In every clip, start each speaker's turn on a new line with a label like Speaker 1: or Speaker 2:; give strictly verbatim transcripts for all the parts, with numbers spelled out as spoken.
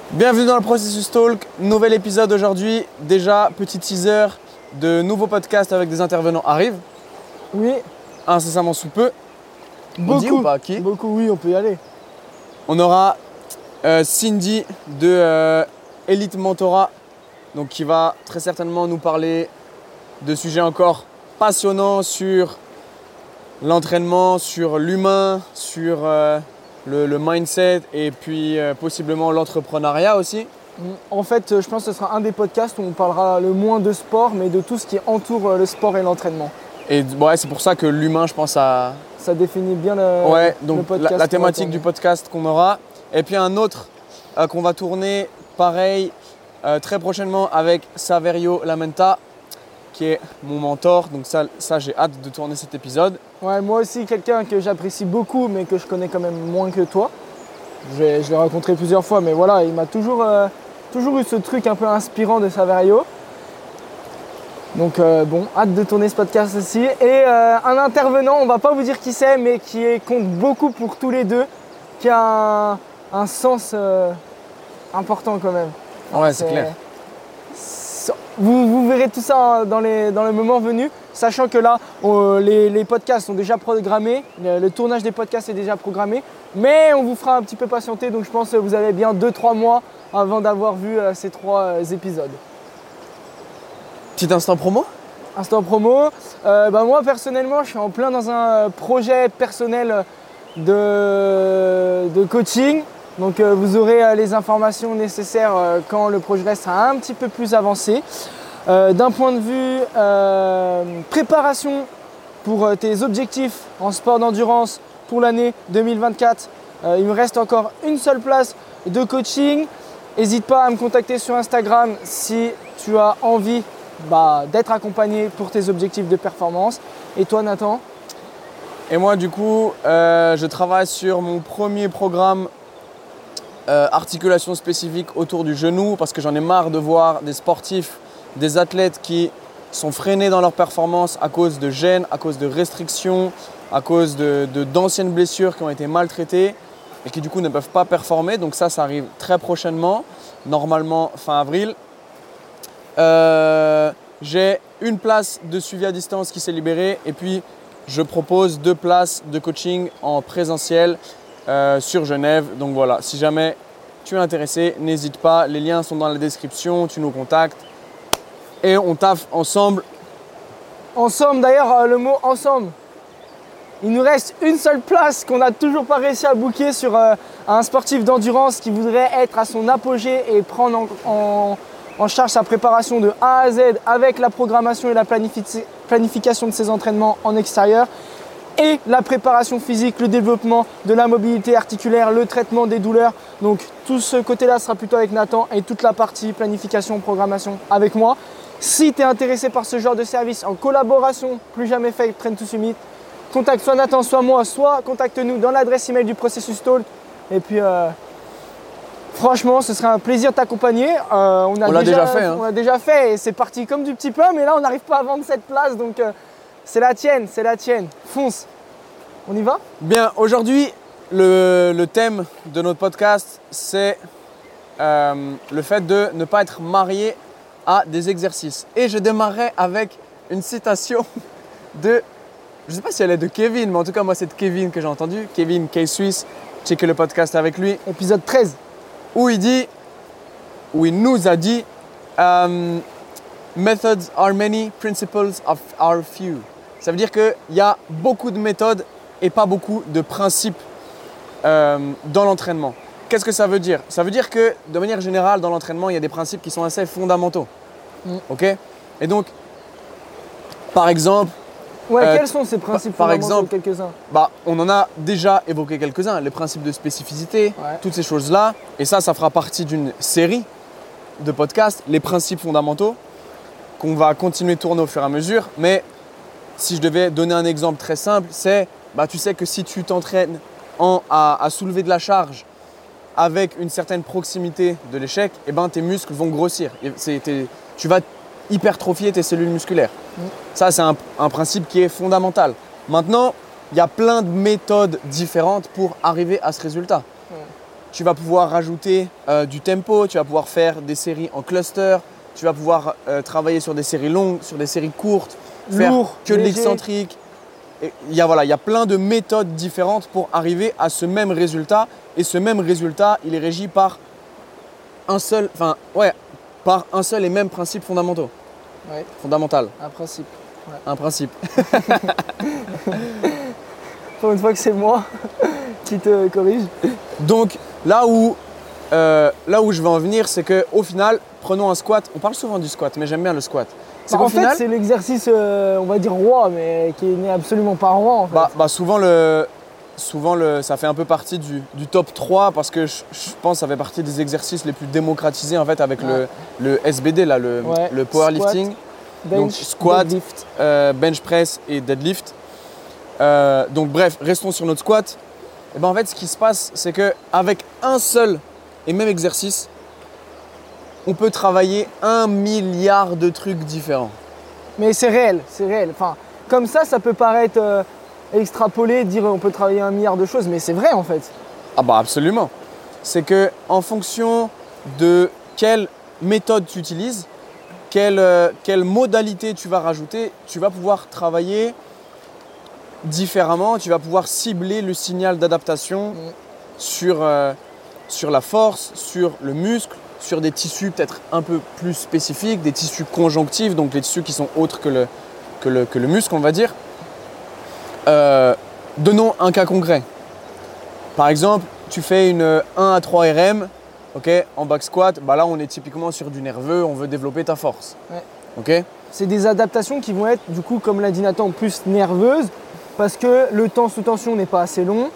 Speaker 1: Bienvenue dans le Processus Talk, nouvel épisode aujourd'hui. Déjà, petit teaser, de nouveaux podcasts avec des intervenants arrivent.
Speaker 2: Oui.
Speaker 1: Incessamment sous peu.
Speaker 2: Beaucoup.
Speaker 1: On dit ou pas qui?
Speaker 2: Beaucoup, oui, on peut y aller.
Speaker 1: On aura euh, Cindy de euh, Elite Mentorat, donc qui va très certainement nous parler de sujets encore passionnants sur l'entraînement, sur l'humain, sur euh, le, le mindset et puis euh, possiblement l'entrepreneuriat aussi.
Speaker 2: En fait, je pense que ce sera un des podcasts où on parlera le moins de sport, mais de tout ce qui entoure le sport et l'entraînement.
Speaker 1: Et ouais, c'est pour ça que l'humain, je pense, a...
Speaker 2: Ça définit bien le,
Speaker 1: ouais,
Speaker 2: le
Speaker 1: donc
Speaker 2: podcast.
Speaker 1: La, la thématique du podcast qu'on aura. Et puis un autre euh, qu'on va tourner, pareil, euh, très prochainement avec Saverio Lamenta, qui est mon mentor. Donc ça, ça j'ai hâte de tourner cet épisode.
Speaker 2: Ouais, moi aussi, quelqu'un que j'apprécie beaucoup, mais que je connais quand même moins que toi. Je l'ai, je l'ai rencontré plusieurs fois, mais voilà, il m'a toujours, euh, toujours eu ce truc un peu inspirant de Saverio. Donc euh, bon, hâte de tourner ce podcast aussi. Et euh, un intervenant, on va pas vous dire qui c'est, mais qui est, compte beaucoup pour tous les deux, qui a un, un sens euh, important quand même.
Speaker 1: Ouais, c'est, c'est clair.
Speaker 2: C'est, vous, vous verrez tout ça dans, les, dans le moment venu, sachant que là, on, les, les podcasts sont déjà programmés, le, le tournage des podcasts est déjà programmé, mais on vous fera un petit peu patienter, donc je pense que vous avez bien deux trois mois avant d'avoir vu euh, ces trois euh, épisodes.
Speaker 1: Petit instant promo?
Speaker 2: Instant promo. Euh, bah moi personnellement, je suis en plein dans un projet personnel de, de coaching. Donc euh, vous aurez euh, les informations nécessaires euh, quand le projet sera un petit peu plus avancé. Euh, d'un point de vue euh, préparation pour euh, tes objectifs en sport d'endurance pour l'année deux mille vingt-quatre, euh, il me reste encore une seule place de coaching. N'hésite pas à me contacter sur Instagram si tu as envie Bah, d'être accompagné pour tes objectifs de performance. Et toi, Nathan?
Speaker 1: Et moi, du coup, euh, je travaille sur mon premier programme euh, articulation spécifique autour du genou parce que j'en ai marre de voir des sportifs, des athlètes qui sont freinés dans leur performance à cause de gênes, à cause de restrictions, à cause de, de, d'anciennes blessures qui ont été maltraitées et qui du coup ne peuvent pas performer. Donc ça, ça arrive très prochainement, normalement fin avril. Euh, j'ai une place de suivi à distance qui s'est libérée et puis je propose deux places de coaching en présentiel euh, sur Genève. Donc voilà, si jamais tu es intéressé, n'hésite pas, les liens sont dans la description, tu nous contactes et on taffe ensemble.
Speaker 2: Ensemble, d'ailleurs, le mot ensemble. Il nous reste une seule place qu'on n'a toujours pas réussi à booker sur euh, un sportif d'endurance qui voudrait être à son apogée et prendre en, en en charge sa préparation de A à Z avec la programmation et la planifi- planification de ses entraînements en extérieur et la préparation physique, le développement de la mobilité articulaire, le traitement des douleurs. Donc tout ce côté-là sera plutôt avec Nathan et toute la partie planification, programmation avec moi. Si tu es intéressé par ce genre de service en collaboration, plus jamais fait, Train to Summit, contacte soit Nathan, soit moi, soit contacte-nous dans l'adresse email du Processus Talk. Et puis euh, franchement, ce serait un plaisir de t'accompagner. Euh, on a
Speaker 1: on l'a
Speaker 2: déjà,
Speaker 1: déjà fait. Hein.
Speaker 2: On l'a déjà fait et c'est parti comme du petit pain, mais là, on n'arrive pas à vendre cette place. Donc, euh, c'est la tienne, c'est la tienne. Fonce. On y va?
Speaker 1: Bien, aujourd'hui, le, le thème de notre podcast, c'est euh, le fait de ne pas être marié à des exercices. Et je démarrerai avec une citation de, je ne sais pas si elle est de Kevin, mais en tout cas, moi, c'est de Kevin que j'ai entendu. Kevin K-Swiss, checkez le podcast avec lui.
Speaker 2: Épisode treize.
Speaker 1: Où il dit, où il nous a dit um, methods are many, principles are few. Ça veut dire qu'il y a beaucoup de méthodes et pas beaucoup de principes euh, dans l'entraînement. Qu'est-ce que ça veut dire? Ça veut dire que de manière générale, dans l'entraînement, il y a des principes qui sont assez fondamentaux. Mm. Ok? Et donc, par exemple,
Speaker 2: Ouais,
Speaker 1: euh,
Speaker 2: quels sont ces principes
Speaker 1: par
Speaker 2: fondamentaux,
Speaker 1: exemple,
Speaker 2: quelques-uns?
Speaker 1: Bah, on en a déjà évoqué quelques-uns, les principes de spécificité,
Speaker 2: ouais.
Speaker 1: Toutes ces choses-là. Et ça, ça fera partie d'une série de podcasts, les principes fondamentaux, qu'on va continuer de tourner au fur et à mesure. Mais si je devais donner un exemple très simple, c'est, bah, tu sais que si tu t'entraînes en, à, à soulever de la charge avec une certaine proximité de l'échec, eh ben, tes muscles vont grossir. Et c'est, tu vas hypertrophier tes cellules musculaires. Mmh. Ça, c'est un, un principe qui est fondamental. Maintenant, il y a plein de méthodes différentes pour arriver à ce résultat. Mmh. tu vas pouvoir rajouter euh, du tempo, tu vas pouvoir faire des séries en cluster, tu vas pouvoir euh, travailler sur des séries longues, sur des séries courtes, faire
Speaker 2: Lourd,
Speaker 1: que de
Speaker 2: léger.
Speaker 1: l'excentrique. Et Il y a, voilà, il y a plein de méthodes différentes pour arriver à ce même résultat. Et ce même résultat, il est régi par un seul, enfin, ouais, par un seul et même principe fondamentaux.
Speaker 2: Ouais,
Speaker 1: Fondamental.
Speaker 2: un principe.
Speaker 1: Un principe.
Speaker 2: Pour une fois que c'est moi qui te corrige.
Speaker 1: Donc là où, euh, là où je veux en venir, c'est qu'au final, prenons un squat. On parle souvent du squat, mais j'aime bien le squat. C'est
Speaker 2: Bah,
Speaker 1: qu'au
Speaker 2: en
Speaker 1: final,
Speaker 2: fait, c'est l'exercice, euh, on va dire roi, mais qui n'est absolument pas roi en fait.
Speaker 1: bah, bah, souvent, le, souvent le, ça fait un peu partie du, du top trois parce que je, je pense que ça fait partie des exercices les plus démocratisés en fait avec
Speaker 2: Ouais.
Speaker 1: le, le S B D, là, le,
Speaker 2: Ouais,
Speaker 1: le powerlifting.
Speaker 2: Bench,
Speaker 1: donc squat,
Speaker 2: deadlift.
Speaker 1: euh, bench press et deadlift. Euh, donc bref, restons sur notre squat. Et ben en fait, ce qui se passe, c'est qu'avec un seul et même exercice, on peut travailler un milliard de trucs différents.
Speaker 2: Mais c'est réel, c'est réel. Enfin, comme ça, ça peut paraître euh, extrapolé, dire on peut travailler un milliard de choses, mais c'est vrai en fait.
Speaker 1: Ah bah absolument. C'est que en fonction de quelle méthode tu utilises, quelle, euh, quelle modalité tu vas rajouter, tu vas pouvoir travailler différemment, tu vas pouvoir cibler le signal d'adaptation
Speaker 2: Mm.
Speaker 1: sur, euh, sur la force, sur le muscle, sur des tissus peut-être un peu plus spécifiques, des tissus conjonctifs, donc les tissus qui sont autres que le, que le, que le muscle, on va dire. Euh, donnons un cas concret. Par exemple, tu fais une un à trois R M, okay, en back squat, bah là on est typiquement sur du nerveux, on veut développer ta force.
Speaker 2: Ouais.
Speaker 1: Okay.
Speaker 2: C'est des adaptations qui vont être, du coup, comme l'a dit Nathan, plus nerveuses, parce que le temps sous tension n'est pas assez long.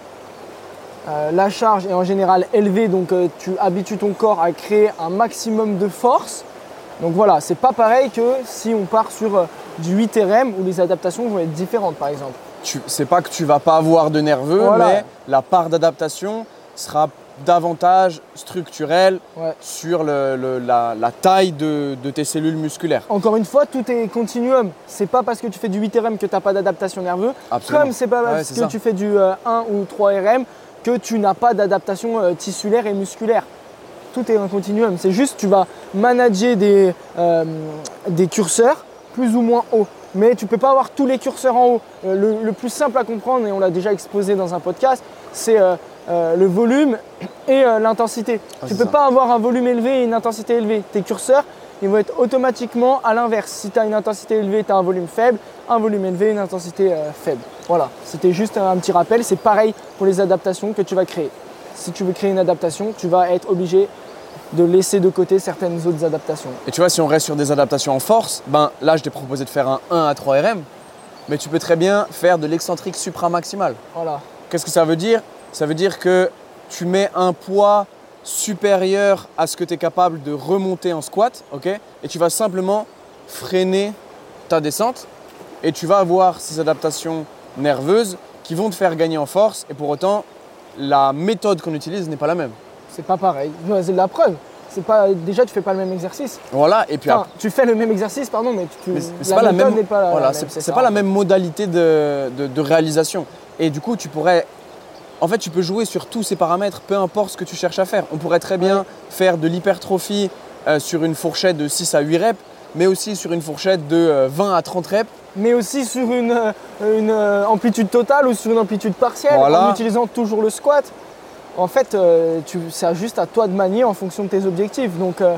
Speaker 2: Euh, la charge est en général élevée, donc euh, tu habitues ton corps à créer un maximum de force. Donc voilà, c'est pas pareil que si on part sur euh, du huit R M où les adaptations vont être différentes, par exemple.
Speaker 1: Tu, c'est pas que tu vas pas avoir de nerveux,
Speaker 2: Voilà.
Speaker 1: mais la part d'adaptation sera davantage structurelle
Speaker 2: Ouais.
Speaker 1: sur le, le- la, la taille de, de tes cellules musculaires.
Speaker 2: Encore une fois, tout est continuum. C'est pas parce que tu fais du huit R M que tu n'as pas d'adaptation nerveuse,
Speaker 1: Absolument.
Speaker 2: comme c'est pas parce
Speaker 1: Ouais, c'est
Speaker 2: que
Speaker 1: ça.
Speaker 2: tu fais du euh, un ou trois R M que tu n'as pas d'adaptation euh, tissulaire et musculaire. Tout est un continuum. C'est juste tu vas manager des, euh, des curseurs plus ou moins hauts. Mais tu ne peux pas avoir tous les curseurs en haut. Euh, le, le plus simple à comprendre, et on l'a déjà exposé dans un podcast, c'est euh, euh, le volume et euh, l'intensité.
Speaker 1: Ah,
Speaker 2: tu ne
Speaker 1: c'est
Speaker 2: peux
Speaker 1: ça.
Speaker 2: pas avoir un volume élevé et une intensité élevée. Tes curseurs, ils vont être automatiquement à l'inverse. Si tu as une intensité élevée, tu as un volume faible. Un volume élevé, une intensité euh, faible. Voilà, c'était juste un petit rappel. C'est pareil pour les adaptations que tu vas créer. Si tu veux créer une adaptation, tu vas être obligé de laisser de côté certaines autres adaptations.
Speaker 1: Et tu vois, si on reste sur des adaptations en force, ben là je t'ai proposé de faire un un à trois R M, mais tu peux très bien faire de l'excentrique supramaximal.
Speaker 2: Voilà.
Speaker 1: Qu'est-ce que ça veut dire? Ça veut dire que tu mets un poids supérieur à ce que tu es capable de remonter en squat, ok? Et tu vas simplement freiner ta descente et tu vas avoir ces adaptations nerveuses qui vont te faire gagner en force et pour autant, la méthode qu'on utilise n'est pas la même.
Speaker 2: C'est pas pareil. Ouais, c'est de la preuve. C'est pas, déjà, tu fais pas le même exercice.
Speaker 1: Voilà, et puis
Speaker 2: Enfin,
Speaker 1: après,
Speaker 2: tu fais le même exercice, pardon, mais, tu,
Speaker 1: mais
Speaker 2: la
Speaker 1: c'est pas la
Speaker 2: méthode
Speaker 1: même,
Speaker 2: n'est pas la
Speaker 1: voilà,
Speaker 2: même,
Speaker 1: c'est, c'est
Speaker 2: ça.
Speaker 1: pas la même modalité de, de- de réalisation. Et du coup, tu pourrais, en fait, tu peux jouer sur tous ces paramètres, peu importe ce que tu cherches à faire. On pourrait très bien
Speaker 2: Ouais.
Speaker 1: faire de l'hypertrophie euh, sur une fourchette de six à huit reps, mais aussi sur une fourchette de euh, vingt à trente reps.
Speaker 2: Mais aussi sur une, euh, une euh, amplitude totale ou sur une amplitude partielle,
Speaker 1: Voilà.
Speaker 2: en utilisant toujours le squat. En fait, euh, tu- c'est juste à toi de manier en fonction de tes objectifs. Donc, euh,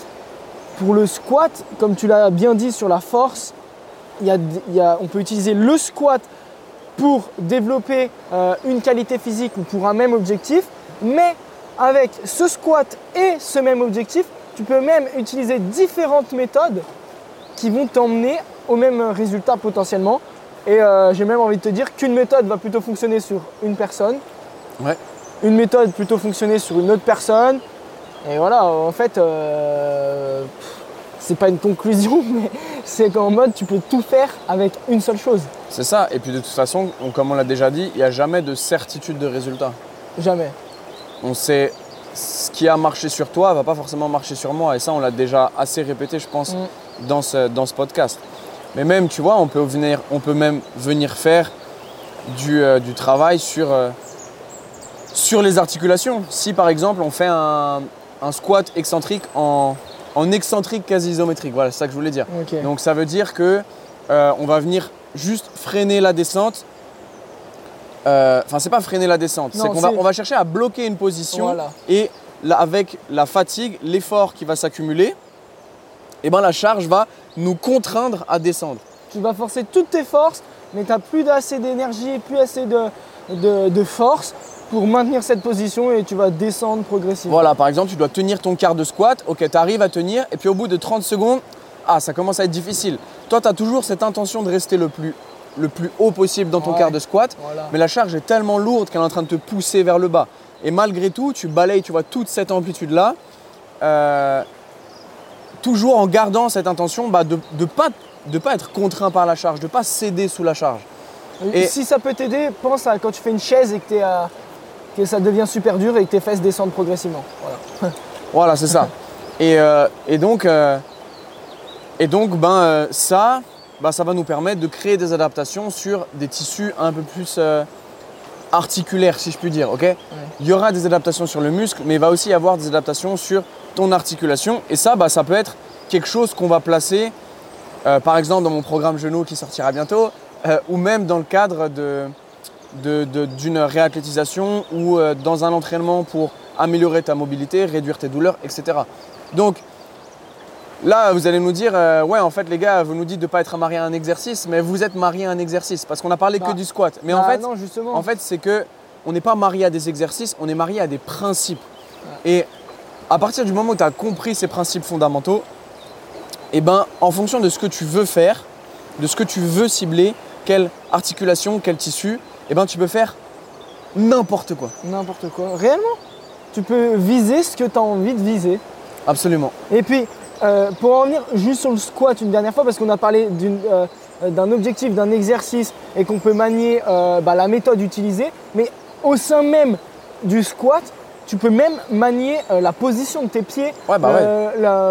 Speaker 2: pour le squat, comme tu l'as bien dit sur la force, il y a- il y a- on peut utiliser le squat pour développer euh, une qualité physique ou pour un même objectif, mais avec ce squat et ce même objectif, tu peux même utiliser différentes méthodes qui vont t'emmener au même résultat potentiellement. Et euh, j'ai même envie de te dire qu'une méthode va plutôt fonctionner sur une personne,
Speaker 1: Ouais.
Speaker 2: une méthode plutôt fonctionner sur une autre personne. Et voilà, en fait, euh, pff, c'est pas une conclusion, mais c'est qu'en mode tu peux tout faire avec une seule chose.
Speaker 1: C'est ça. Et puis de toute façon, on- comme on l'a déjà dit, il n'y a jamais de certitude de résultat.
Speaker 2: Jamais.
Speaker 1: On sait ce qui a marché sur toi va pas forcément marcher sur moi. Et ça, on l'a déjà assez répété, je pense,
Speaker 2: Mm.
Speaker 1: dans, ce, dans ce podcast. Mais même, tu vois, on peut, venir, on peut même venir faire du, euh, du travail sur, euh, Sur les articulations, si par exemple on fait un, un squat excentrique en, en excentrique quasi isométrique, voilà, c'est ça que je voulais dire.
Speaker 2: Okay.
Speaker 1: Donc ça veut dire que euh, on va venir juste freiner la descente. Euh, enfin, c'est pas freiner la descente, c'est qu'on va, on va chercher à bloquer une position
Speaker 2: voilà.
Speaker 1: et là, avec la fatigue, l'effort qui va s'accumuler, et ben la charge va nous contraindre à descendre.
Speaker 2: Tu vas forcer toutes tes forces, mais tu n'as plus assez d'énergie, plus assez de, de, de force pour maintenir cette position et tu vas descendre progressivement.
Speaker 1: Voilà, par exemple, tu dois tenir ton quart de squat, ok, tu arrives à tenir et puis au bout de trente secondes, ah, ça commence à être difficile. Toi, tu as toujours cette intention de rester le plus, le plus haut possible dans ton
Speaker 2: ouais.
Speaker 1: quart de squat,
Speaker 2: Voilà.
Speaker 1: mais la charge est tellement lourde qu'elle est en train de te pousser vers le bas. Et malgré tout, tu balayes, tu vois, toute cette amplitude-là, euh, toujours en gardant cette intention bah, de ne pas, de pas être contraint par la charge, de ne pas céder sous la charge.
Speaker 2: Et si ça peut t'aider, pense à quand tu fais une chaise et que t'es à... que ça devient super dur et que tes fesses descendent progressivement. Voilà,
Speaker 1: voilà c'est ça. Et, euh, et donc, euh, et donc ben, euh, ça, ben, ça va nous permettre de créer des adaptations sur des tissus un peu plus euh, articulaires, si je puis dire. Okay, ouais. Il y aura des adaptations sur le muscle, mais il va aussi y avoir des adaptations sur ton articulation. Et ça, ben, ça peut être quelque chose qu'on va placer, euh, par exemple, dans mon programme genou qui sortira bientôt, euh, ou même dans le cadre de... De, de, d'une réathlétisation ou euh, dans un entraînement pour améliorer ta mobilité, réduire tes douleurs, et cetera. Donc là, vous allez nous dire, euh, ouais, en fait, les gars, vous nous dites de ne pas être marié à un exercice, mais vous êtes marié à un exercice parce qu'on a parlé bah, que du squat. Mais
Speaker 2: bah,
Speaker 1: en fait,
Speaker 2: non, justement.
Speaker 1: en fait, c'est que on n'est pas marié à des exercices, on est marié à des principes. Ouais. Et à partir du moment où tu as compris ces principes fondamentaux, eh ben, en fonction de ce que tu veux faire, de ce que tu veux cibler, quelle articulation, quel tissu, eh ben, tu peux faire n'importe quoi.
Speaker 2: N'importe quoi. Réellement, tu peux viser ce que tu as envie de viser.
Speaker 1: Absolument.
Speaker 2: Et puis, euh, pour en venir juste sur le squat une dernière fois, parce qu'on a parlé d'une, euh, d'un objectif, d'un exercice et qu'on peut manier euh, bah, la méthode utilisée, mais au sein même du squat, tu peux même manier euh, la position de tes pieds,
Speaker 1: ouais, bah
Speaker 2: euh,
Speaker 1: ouais.
Speaker 2: la,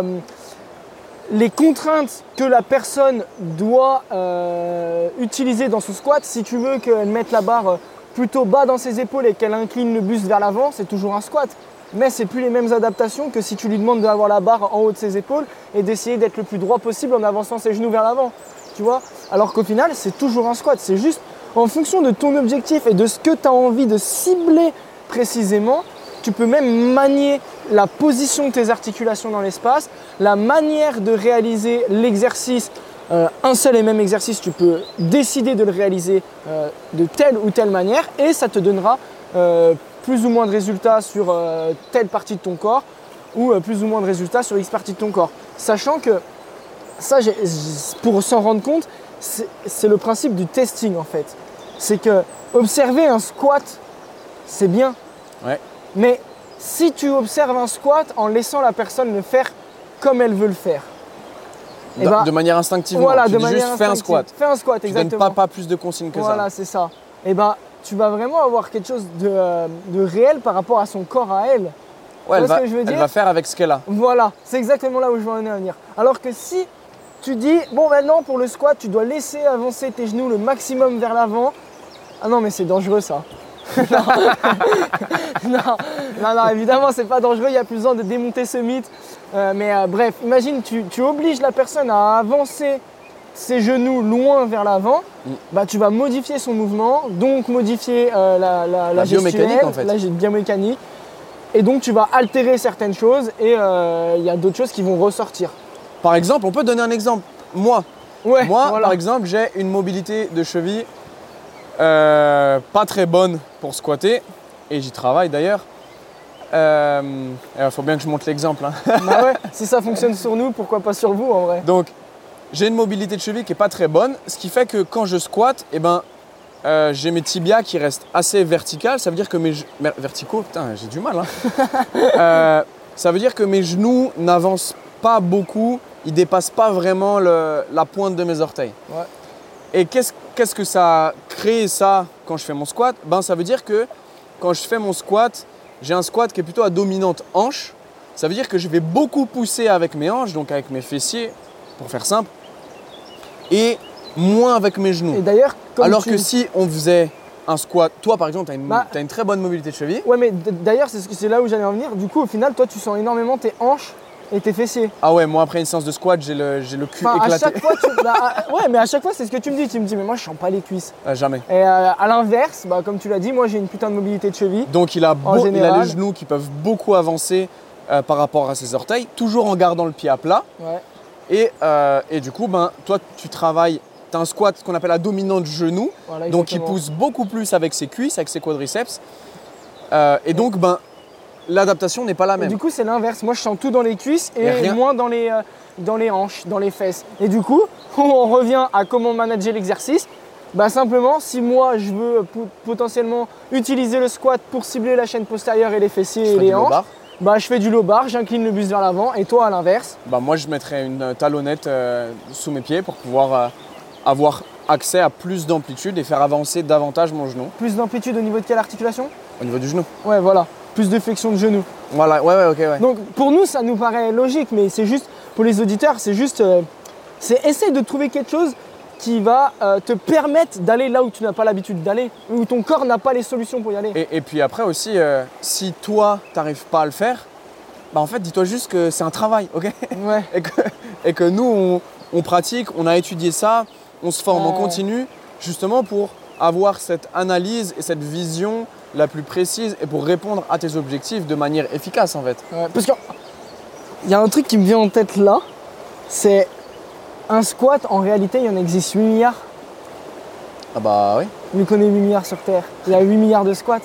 Speaker 2: les contraintes que la personne doit euh, utiliser dans son squat. Si tu veux qu'elle mette la barre plutôt bas dans ses épaules et qu'elle incline le buste vers l'avant, c'est toujours un squat. Mais ce n'est plus les mêmes adaptations que si tu lui demandes d'avoir la barre en haut de ses épaules et d'essayer d'être le plus droit possible en avançant ses genoux vers l'avant. Tu vois ? Alors qu'au final, c'est toujours un squat. C'est juste en fonction de ton objectif et de ce que tu as envie de cibler précisément, tu peux même manier la position de tes articulations dans l'espace, la manière de réaliser l'exercice, euh, un seul et même exercice, tu peux décider de le réaliser euh, de telle ou telle manière et ça te donnera euh, plus ou moins de résultats sur euh, telle partie de ton corps ou euh, plus ou moins de résultats sur X partie de ton corps. Sachant que ça, j'ai, pour s'en rendre compte, c'est, c'est le principe du testing en fait. C'est que observer un squat, c'est bien.
Speaker 1: Ouais.
Speaker 2: Mais si tu observes un squat en laissant la personne le faire comme elle veut le faire.
Speaker 1: De, bah, de manière instinctive.
Speaker 2: Voilà,
Speaker 1: tu
Speaker 2: de
Speaker 1: dis
Speaker 2: manière
Speaker 1: juste fais un squat.
Speaker 2: Fais un squat,
Speaker 1: tu
Speaker 2: exactement.
Speaker 1: Tu donnes pas, pas plus de consignes que
Speaker 2: voilà, ça. Voilà, c'est ça. Et ben, tu vas vraiment avoir quelque chose de, euh, de réel par rapport à son corps à elle.
Speaker 1: Ouais, elle va,
Speaker 2: ce que je veux dire
Speaker 1: elle va faire avec ce qu'elle a.
Speaker 2: Voilà, c'est exactement là où je veux en venir. Alors que si tu dis, bon maintenant pour le squat, tu dois laisser avancer tes genoux le maximum vers l'avant. Ah non, mais c'est dangereux ça. non. non, non, non, évidemment, c'est pas dangereux, il n'y a plus besoin de démonter ce mythe. Euh, mais euh, bref, imagine, tu, tu obliges la personne à avancer ses genoux loin vers l'avant, mm. bah, tu vas modifier son mouvement, donc modifier euh, la, la, la,
Speaker 1: la biomécanique en fait.
Speaker 2: La biomécanique. Et donc, tu vas altérer certaines choses et il euh, y a d'autres choses qui vont ressortir.
Speaker 1: Par exemple, on peut donner un exemple. Moi,
Speaker 2: ouais,
Speaker 1: Moi
Speaker 2: voilà.
Speaker 1: par exemple, j'ai une mobilité de cheville euh, pas très bonne pour squatter, et j'y travaille d'ailleurs. Il euh, faut bien que je montre l'exemple. Hein.
Speaker 2: Bah ouais, si ça fonctionne sur nous, pourquoi pas sur vous en vrai.
Speaker 1: Donc, j'ai une mobilité de cheville qui n'est pas très bonne, ce qui fait que quand je squatte, eh ben, euh, j'ai mes tibias qui restent assez verticales. Ça veut dire que mes verticaux, putain, j'ai du mal. Hein. euh, ça veut dire que mes genoux n'avancent pas beaucoup, ils ne dépassent pas vraiment le, la pointe de mes orteils.
Speaker 2: Ouais.
Speaker 1: Et qu'est-ce, qu'est-ce que ça crée ça quand je fais mon squat ? Ben, ça veut dire que quand je fais mon squat, j'ai un squat qui est plutôt à dominante hanche. Ça veut dire que je vais beaucoup pousser avec mes hanches, donc avec mes fessiers, pour faire simple, et moins avec mes genoux.
Speaker 2: Et d'ailleurs,
Speaker 1: alors
Speaker 2: tu...
Speaker 1: que si on faisait un squat, toi par exemple, tu as une,
Speaker 2: Bah,
Speaker 1: t'as une très bonne mobilité de cheville.
Speaker 2: Ouais, mais d- d'ailleurs, c'est ce que- c'est là où j'allais en venir. Du coup, au final, toi, tu sens énormément tes hanches et tes fessiers.
Speaker 1: Ah ouais, moi après une séance de squat, j'ai le, j'ai le cul
Speaker 2: Enfin, à
Speaker 1: éclaté.
Speaker 2: chaque fois, tu... bah, à- ouais, mais à chaque fois, c'est ce que tu me dis. Tu me dis, mais moi, je sens pas les cuisses.
Speaker 1: Ah, jamais.
Speaker 2: Et euh, à l'inverse, bah, comme tu l'as dit, moi, j'ai une putain de mobilité de cheville.
Speaker 1: Donc il a, beau- il a
Speaker 2: général.
Speaker 1: les genoux qui peuvent beaucoup avancer euh, par rapport à ses orteils, toujours en gardant le pied à plat.
Speaker 2: Ouais.
Speaker 1: Et, euh, et du coup, ben, toi, tu travailles, tu as un squat, ce qu'on appelle la dominante genou,
Speaker 2: Voilà,
Speaker 1: donc il
Speaker 2: exactement.
Speaker 1: pousse beaucoup plus avec ses cuisses, avec ses quadriceps. Euh, et donc, ben, l'adaptation n'est pas la
Speaker 2: Et
Speaker 1: même.
Speaker 2: du coup, c'est l'inverse. Moi, je sens tout dans les cuisses et
Speaker 1: Et rien.
Speaker 2: moins dans les, euh, dans les hanches, dans les fesses. Et du coup, on revient à comment manager l'exercice. Bah, simplement, si moi, je veux po- potentiellement utiliser le squat pour cibler la chaîne postérieure et les fessiers
Speaker 1: Je
Speaker 2: et
Speaker 1: ferai
Speaker 2: les
Speaker 1: du low
Speaker 2: hanches,
Speaker 1: bar.
Speaker 2: bah, je fais du low bar, j'incline le buste vers l'avant. Et toi, à l'inverse,
Speaker 1: Bah, moi, je mettrais une talonnette euh, sous mes pieds pour pouvoir euh, avoir accès à plus d'amplitude et faire avancer davantage mon genou
Speaker 2: plus d'amplitude au niveau de quelle articulation?
Speaker 1: au niveau du genou.
Speaker 2: Ouais, voilà. Plus de flexion de genou.
Speaker 1: Voilà, ouais, ouais, ok, ouais.
Speaker 2: Donc pour nous, ça nous paraît logique, mais c'est juste, pour les auditeurs, c'est juste, euh, c'est essayer de trouver quelque chose qui va euh, te permettre d'aller là où tu n'as pas l'habitude d'aller, où ton corps n'a pas les solutions pour y aller.
Speaker 1: Et, et puis après aussi, euh, si toi, tu n'arrives pas à le faire, bah en fait, dis-toi juste que c'est un travail, ok?
Speaker 2: Ouais.
Speaker 1: et, que, et que nous, on, on pratique, on a étudié ça, on se forme en
Speaker 2: Ouais.
Speaker 1: continu, justement pour avoir cette analyse et cette vision la plus précise et pour répondre à tes objectifs de manière efficace en fait.
Speaker 2: Ouais, parce qu'il y a un truc qui me vient en tête là, c'est un squat, en réalité, il y en existe huit milliards.
Speaker 1: Ah bah oui.
Speaker 2: Vu qu'on est huit milliards sur Terre, il y a huit milliards de squats.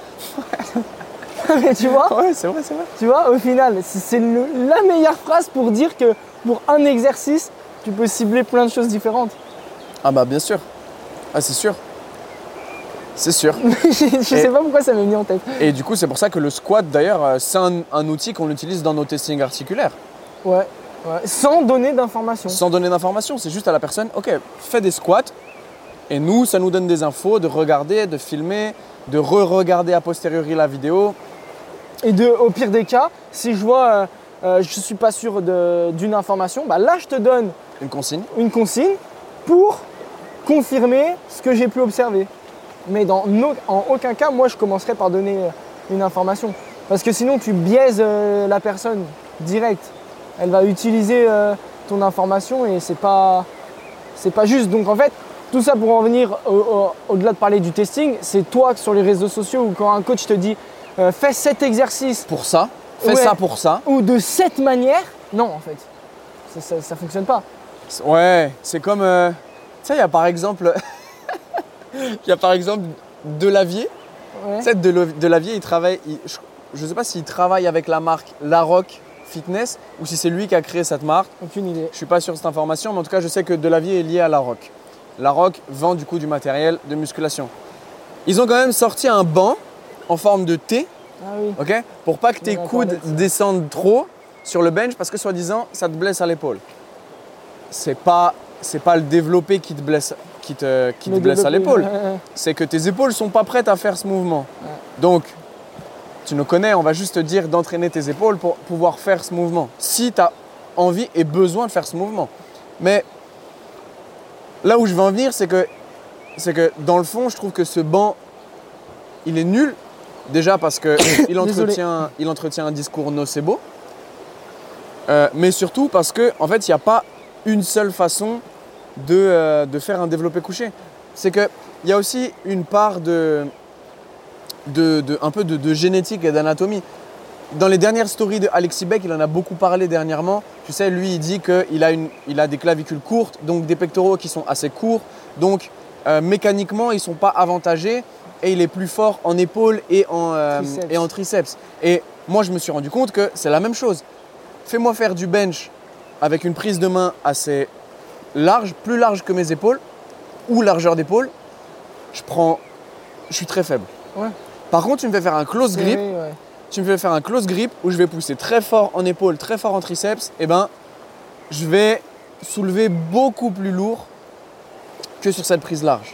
Speaker 2: Mais tu vois,
Speaker 1: Ouais, c'est vrai, c'est vrai.
Speaker 2: tu vois, au final, c'est c'est le- la meilleure phrase pour dire que pour un exercice, tu peux cibler plein de choses différentes.
Speaker 1: Ah bah bien sûr. Ah c'est sûr. C'est sûr.
Speaker 2: Je sais pas pourquoi ça m'est mis en tête.
Speaker 1: Et du coup, c'est pour ça que le squat, d'ailleurs, euh, c'est un, un outil qu'on utilise dans nos testings articulaires.
Speaker 2: Ouais, ouais. Sans donner d'informations.
Speaker 1: Sans donner d'informations, c'est juste à la personne, ok, fais des squats. Et nous, ça nous donne des infos de regarder, de filmer, de re-regarder a posteriori la vidéo.
Speaker 2: Et de, au pire des cas, si je vois, euh, euh, je suis pas sûr de- d'une information, bah là je te donne
Speaker 1: Une consigne.
Speaker 2: une consigne pour confirmer ce que j'ai pu observer. Mais dans no- en aucun cas, moi je commencerai par donner euh, une information. Parce que sinon tu biaises euh, la personne direct. Elle va utiliser euh, ton information et c'est pas, c'est pas juste. Donc en fait, tout ça pour en venir au- au- au-delà de parler du testing, c'est toi sur les réseaux sociaux ou quand un coach te dit euh, fais cet exercice
Speaker 1: Pour ça, fais
Speaker 2: Ouais.
Speaker 1: ça pour ça.
Speaker 2: ou de cette manière, non en fait, ça, ça, ça fonctionne pas.
Speaker 1: C'est- Ouais, c'est comme, euh, tu sais, il y a par exemple, il y a par exemple Delavier.
Speaker 2: Ouais.
Speaker 1: Tu sais, Delo- Delavier, il travaille, il- je ne sais pas s'il travaille avec la marque La Rock Fitness ou si c'est lui qui a créé cette marque.
Speaker 2: Aucune idée.
Speaker 1: Je suis pas sûr de cette information, mais en tout cas, je sais que Delavier est lié à La Rock. La Rock vend du coup du matériel de musculation. Ils ont quand même sorti un banc en forme de T,
Speaker 2: Ah oui.
Speaker 1: ok, pour pas que tes
Speaker 2: On en
Speaker 1: coudes
Speaker 2: parlait de ça.
Speaker 1: descendent trop sur le bench parce que soi-disant, ça te blesse à l'épaule. C'est pas, c'est pas le développé qui te blesse, qui te, qui te
Speaker 2: Le
Speaker 1: blesse à
Speaker 2: développé,
Speaker 1: l'épaule.
Speaker 2: ouais, ouais.
Speaker 1: C'est que tes épaules sont pas prêtes à faire ce mouvement.
Speaker 2: Ouais.
Speaker 1: Donc, tu nous connais, on va juste te dire d'entraîner tes épaules pour pouvoir faire ce mouvement. Si tu as envie et besoin de faire ce mouvement. Mais là où je veux en venir, c'est que, c'est que dans le fond, je trouve que ce banc, il est nul. Déjà parce qu'il entretient, il entretient un discours nocebo. Euh, mais surtout parce qu'en en fait, il n'y a pas une seule façon de, euh, de faire un développé couché. C'est qu'il y a aussi une part de, de, de- un peu de, de génétique et d'anatomie. Dans les dernières stories de Alexis Beck, il en a beaucoup parlé dernièrement. Tu sais, lui, il dit qu'il a, une, il a des clavicules courtes, donc des pectoraux qui sont assez courts. Donc, euh, mécaniquement, ils ne sont pas avantagés et il est plus fort en épaules et en, euh,
Speaker 2: Triceps.
Speaker 1: et en triceps. Et moi, je me suis rendu compte que c'est la même chose. Fais-moi faire du bench avec une prise de main assez large, plus large que mes épaules, ou largeur d'épaule, je prends, je suis très faible.
Speaker 2: Ouais.
Speaker 1: Par contre, tu me fais faire un close
Speaker 2: C'est
Speaker 1: grip,
Speaker 2: vrai, ouais.
Speaker 1: tu me fais faire un close grip où je vais pousser très fort en épaule, très fort en triceps, et ben, je vais soulever beaucoup plus lourd que sur cette prise large.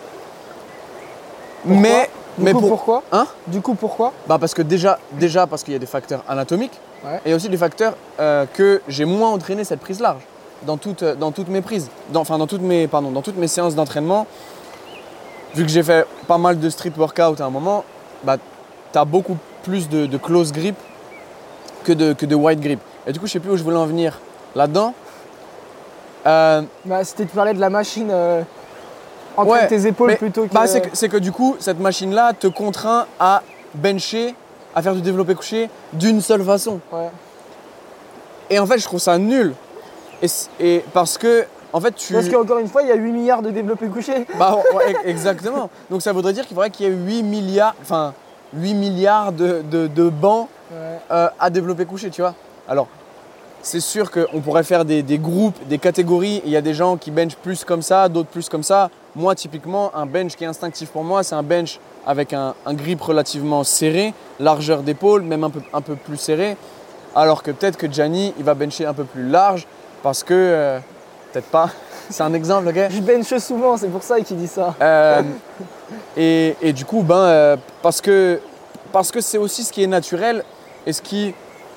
Speaker 2: Pourquoi
Speaker 1: mais,
Speaker 2: Du
Speaker 1: mais
Speaker 2: coup,
Speaker 1: pour,
Speaker 2: pourquoi
Speaker 1: hein
Speaker 2: Du coup, pourquoi
Speaker 1: bah parce que déjà, déjà parce qu'il y a des facteurs anatomiques,
Speaker 2: Ouais.
Speaker 1: et il y a aussi des facteurs euh, que j'ai moins entraîné cette prise large dans toutes, dans toutes mes prises, dans, enfin dans toutes mes, pardon, dans toutes mes séances d'entraînement. vu que j'ai fait pas mal de street workout à un moment, bah, tu as beaucoup plus de, de close grip que de, que de wide grip. Et du coup, je sais plus où je voulais en venir là-dedans. Euh,
Speaker 2: bah, c'était de parler de la machine euh, entre
Speaker 1: ouais,
Speaker 2: tes épaules
Speaker 1: mais,
Speaker 2: plutôt que…
Speaker 1: Bah, c'est que… C'est que du coup, cette machine-là te contraint à bencher, à faire du développé couché d'une seule façon.
Speaker 2: Ouais.
Speaker 1: Et en fait, je trouve ça nul. Et, et parce que, en fait, tu…
Speaker 2: Parce qu'encore une fois, il y a huit milliards de développés couchés.
Speaker 1: Bah, ouais, exactement. Donc ça voudrait dire qu'il faudrait qu'il y ait huit milliards, enfin, huit milliards de, de, de bancs
Speaker 2: Ouais.
Speaker 1: euh, à développer couché, tu vois. Alors, c'est sûr qu'on pourrait faire des, des groupes, des catégories. Il y a des gens qui benchent plus comme ça, d'autres plus comme ça. Moi, typiquement, un bench qui est instinctif pour moi, c'est un bench avec un, un grip relativement serré, largeur d'épaule, même un peu, un peu plus serré. Alors que peut-être que Gianni, il va bencher un peu plus large parce que… Euh, peut-être pas. C'est un exemple, ok?
Speaker 2: Je bench souvent, c'est pour ça qu'il dit ça.
Speaker 1: Euh, et, et du coup, ben, euh, parce que parce que c'est aussi ce qui est naturel et ce qui,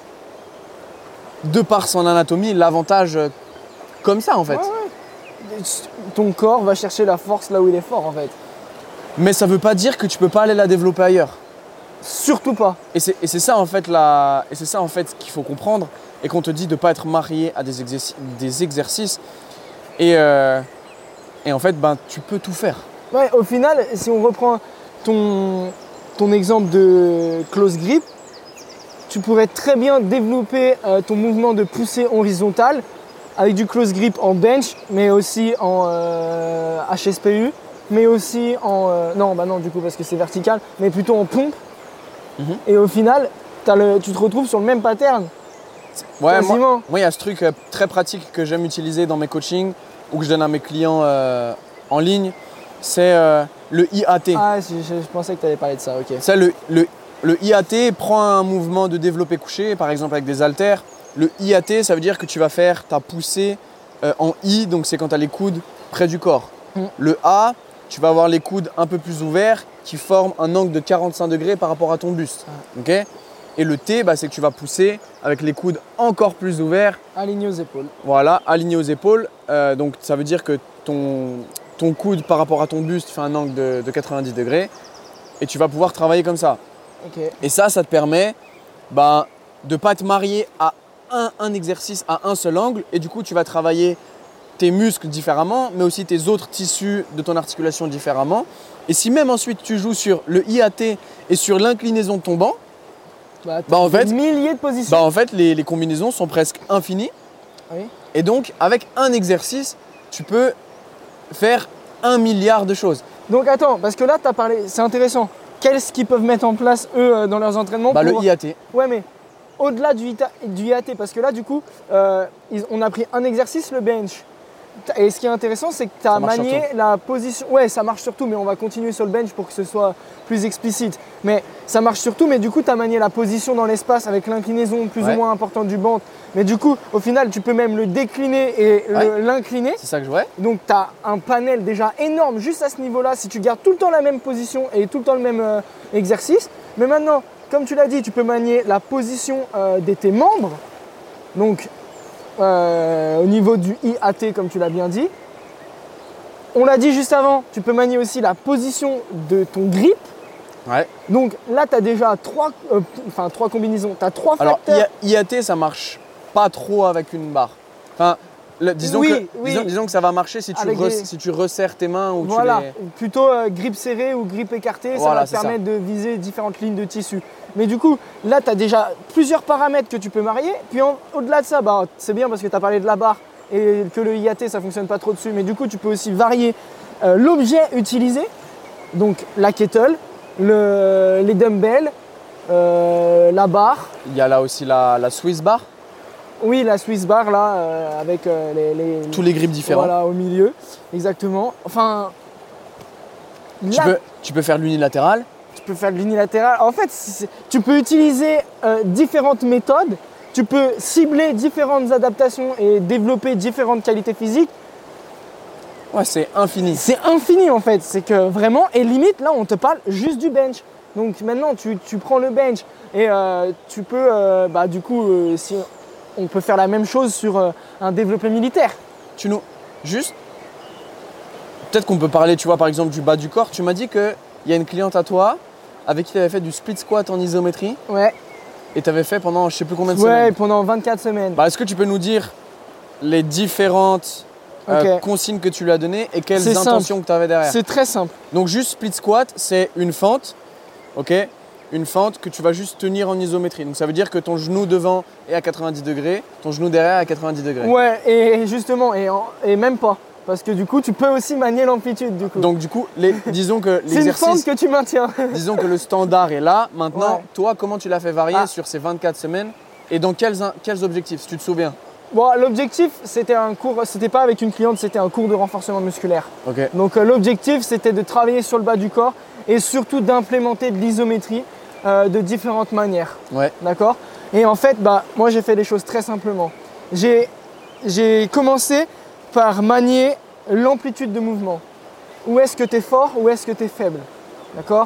Speaker 1: de par son anatomie, l'avantage euh, comme ça en fait.
Speaker 2: Ouais, ouais. Ton corps va chercher la force là où il est fort en fait.
Speaker 1: Mais ça veut pas dire que tu peux pas aller la développer ailleurs.
Speaker 2: Surtout pas.
Speaker 1: Et c'est, et c'est ça en fait la, et c'est ça en fait qu'il faut comprendre et qu'on te dit de pas être marié à des, exercices, des exercices. Et, euh, et en fait, ben, tu peux tout faire.
Speaker 2: Ouais, au final, si on reprend ton, ton exemple de close grip, tu pourrais très bien développer euh, ton mouvement de poussée horizontale avec du close grip en bench, mais aussi en euh, H S P U, mais aussi en… Euh, non, bah non, du coup, parce que c'est vertical, mais plutôt en pompe. Mm-hmm. Et au final, t'as le, tu te retrouves sur le même pattern.
Speaker 1: Ouais,
Speaker 2: quasiment.
Speaker 1: Moi, il y a ce truc euh, très pratique que j'aime utiliser dans mes coachings ou que je donne à mes clients euh, en ligne, c'est euh, le I A T.
Speaker 2: Ah, je, je, je pensais que tu allais parler de ça, ok.
Speaker 1: C'est le, le, le I A T prend un mouvement de développé couché, par exemple avec des haltères. Le I A T, ça veut dire que tu vas faire ta poussée euh, en I, donc c'est quand tu as les coudes près du corps. Mm. Le A, tu vas avoir les coudes un peu plus ouverts qui forment un angle de quarante-cinq degrés par rapport à ton buste. Ah. Okay. Et le T, bah, c'est que tu vas pousser avec les coudes encore plus ouverts.
Speaker 2: Alignés aux épaules.
Speaker 1: Voilà, alignés aux épaules. Euh, donc ça veut dire que ton, ton coude par rapport à ton buste fait un angle de, de quatre-vingt-dix degrés. Et tu vas pouvoir travailler comme ça.
Speaker 2: Okay.
Speaker 1: Et ça, ça te permet bah, de ne pas te marier à un, un exercice, à un seul angle. Et du coup, tu vas travailler tes muscles différemment, mais aussi tes autres tissus de ton articulation différemment. Et si même ensuite tu joues sur le I A T et sur l'inclinaison de ton banc,
Speaker 2: bah, bah en fait, des milliers de positions.
Speaker 1: Bah en fait, les, les combinaisons sont presque infinies.
Speaker 2: Oui.
Speaker 1: Et donc, avec un exercice, tu peux faire un milliard de choses.
Speaker 2: Donc attends, parce que là, tu as parlé, c'est intéressant. Qu'est-ce qu'ils peuvent mettre en place, eux, dans leurs entraînements
Speaker 1: bah,
Speaker 2: pour…
Speaker 1: Le I A T.
Speaker 2: Ouais, mais au-delà du, du I A T, parce que là, du coup, euh, ils, on a pris un exercice, le bench. Et ce qui est intéressant, c'est que tu as manié la position… Ouais, ça marche surtout, mais on va continuer sur le bench pour que ce soit plus explicite. Mais ça marche surtout, mais du coup, tu as manié la position dans l'espace avec l'inclinaison plus ouais. ou moins importante du ventre. Mais du coup, au final, tu peux même le décliner et ouais. l'incliner.
Speaker 1: C'est ça que je vois.
Speaker 2: Donc, tu as un panel déjà énorme juste à ce niveau-là, si tu gardes tout le temps la même position et tout le temps le même euh, exercice. Mais maintenant, comme tu l'as dit, tu peux manier la position euh, de tes membres. Donc, Euh, au niveau du I A T, comme tu l'as bien dit. On l'a dit juste avant, tu peux manier aussi la position de ton grip.
Speaker 1: Ouais.
Speaker 2: Donc là, tu as déjà trois, euh, enfin, trois combinaisons. Tu as trois
Speaker 1: Alors,
Speaker 2: facteurs.
Speaker 1: Alors, I A T, ça marche pas trop avec une barre. Enfin, le, disons,
Speaker 2: oui,
Speaker 1: que,
Speaker 2: oui.
Speaker 1: Disons, disons que ça va marcher si tu, re,
Speaker 2: des...
Speaker 1: si tu resserres tes mains ou
Speaker 2: voilà.
Speaker 1: tu les…
Speaker 2: Plutôt euh, grip serré ou grip écarté,
Speaker 1: voilà,
Speaker 2: ça va te permettre ça. de viser différentes lignes de tissu. Mais du coup, là, tu as déjà plusieurs paramètres que tu peux marier. Puis en, au-delà de ça, bah, c'est bien parce que tu as parlé de la barre et que le I A T, ça ne fonctionne pas trop dessus. Mais du coup, tu peux aussi varier euh, l'objet utilisé. Donc la kettle, le, les dumbbells, euh, la barre.
Speaker 1: Il y a là aussi la, la Swiss bar.
Speaker 2: Oui, la Swiss bar là, euh, avec euh, les, les…
Speaker 1: Tous les grips différents.
Speaker 2: Voilà, au milieu, exactement. Enfin…
Speaker 1: Tu, là, peux, tu peux faire l'unilatéral.
Speaker 2: Tu peux faire de l'unilatéral. En fait, tu peux utiliser euh, différentes méthodes. Tu peux cibler différentes adaptations et développer différentes qualités physiques.
Speaker 1: Ouais, c'est infini.
Speaker 2: C'est infini en fait. C'est que vraiment, et limite, là, on te parle juste du bench. Donc maintenant, tu, tu prends le bench et euh, tu peux, euh, bah, du coup, euh, si on peut faire la même chose sur euh, un développé militaire.
Speaker 1: Tu nous… Juste… peut-être qu'on peut parler, tu vois, par exemple, du bas du corps. Tu m'as dit qu'il y a une cliente à toi avec qui tu avais fait du split squat en isométrie.
Speaker 2: Ouais.
Speaker 1: Et tu avais fait pendant je sais plus combien de
Speaker 2: ouais,
Speaker 1: semaines.
Speaker 2: Ouais, pendant vingt-quatre semaines.
Speaker 1: Bah, est-ce que tu peux nous dire les différentes euh,
Speaker 2: okay.
Speaker 1: consignes que tu lui as données et quelles
Speaker 2: c'est
Speaker 1: intentions
Speaker 2: simple.
Speaker 1: que tu avais derrière?
Speaker 2: C'est très simple.
Speaker 1: Donc juste split squat, c'est une fente, ok? Une fente que tu vas juste tenir en isométrie. Donc ça veut dire que ton genou devant est à quatre-vingt-dix degrés, ton genou derrière est à quatre-vingt-dix degrés.
Speaker 2: Ouais, et justement, et, en, et même pas. Parce que du coup, tu peux aussi manier l'amplitude du coup.
Speaker 1: Donc du coup, les, disons que l'exercice…
Speaker 2: C'est une fente que tu maintiens.
Speaker 1: Disons que le standard est là. Maintenant,
Speaker 2: ouais.
Speaker 1: toi, comment tu l'as fait varier
Speaker 2: ah.
Speaker 1: sur ces vingt-quatre semaines et dans quels, quels objectifs, si tu te souviens?
Speaker 2: Bon, l'objectif, c'était un cours, c'était pas avec une cliente, c'était un cours de renforcement musculaire.
Speaker 1: Okay.
Speaker 2: Donc euh, l'objectif, c'était de travailler sur le bas du corps et surtout d'implémenter de l'isométrie euh, de différentes manières.
Speaker 1: Ouais.
Speaker 2: D'accord? Et en fait, bah, moi, j'ai fait les choses très simplement. J'ai, j'ai commencé par manier l'amplitude de mouvement. Où est-ce que tu es fort, où est-ce que tu es faible. D'accord?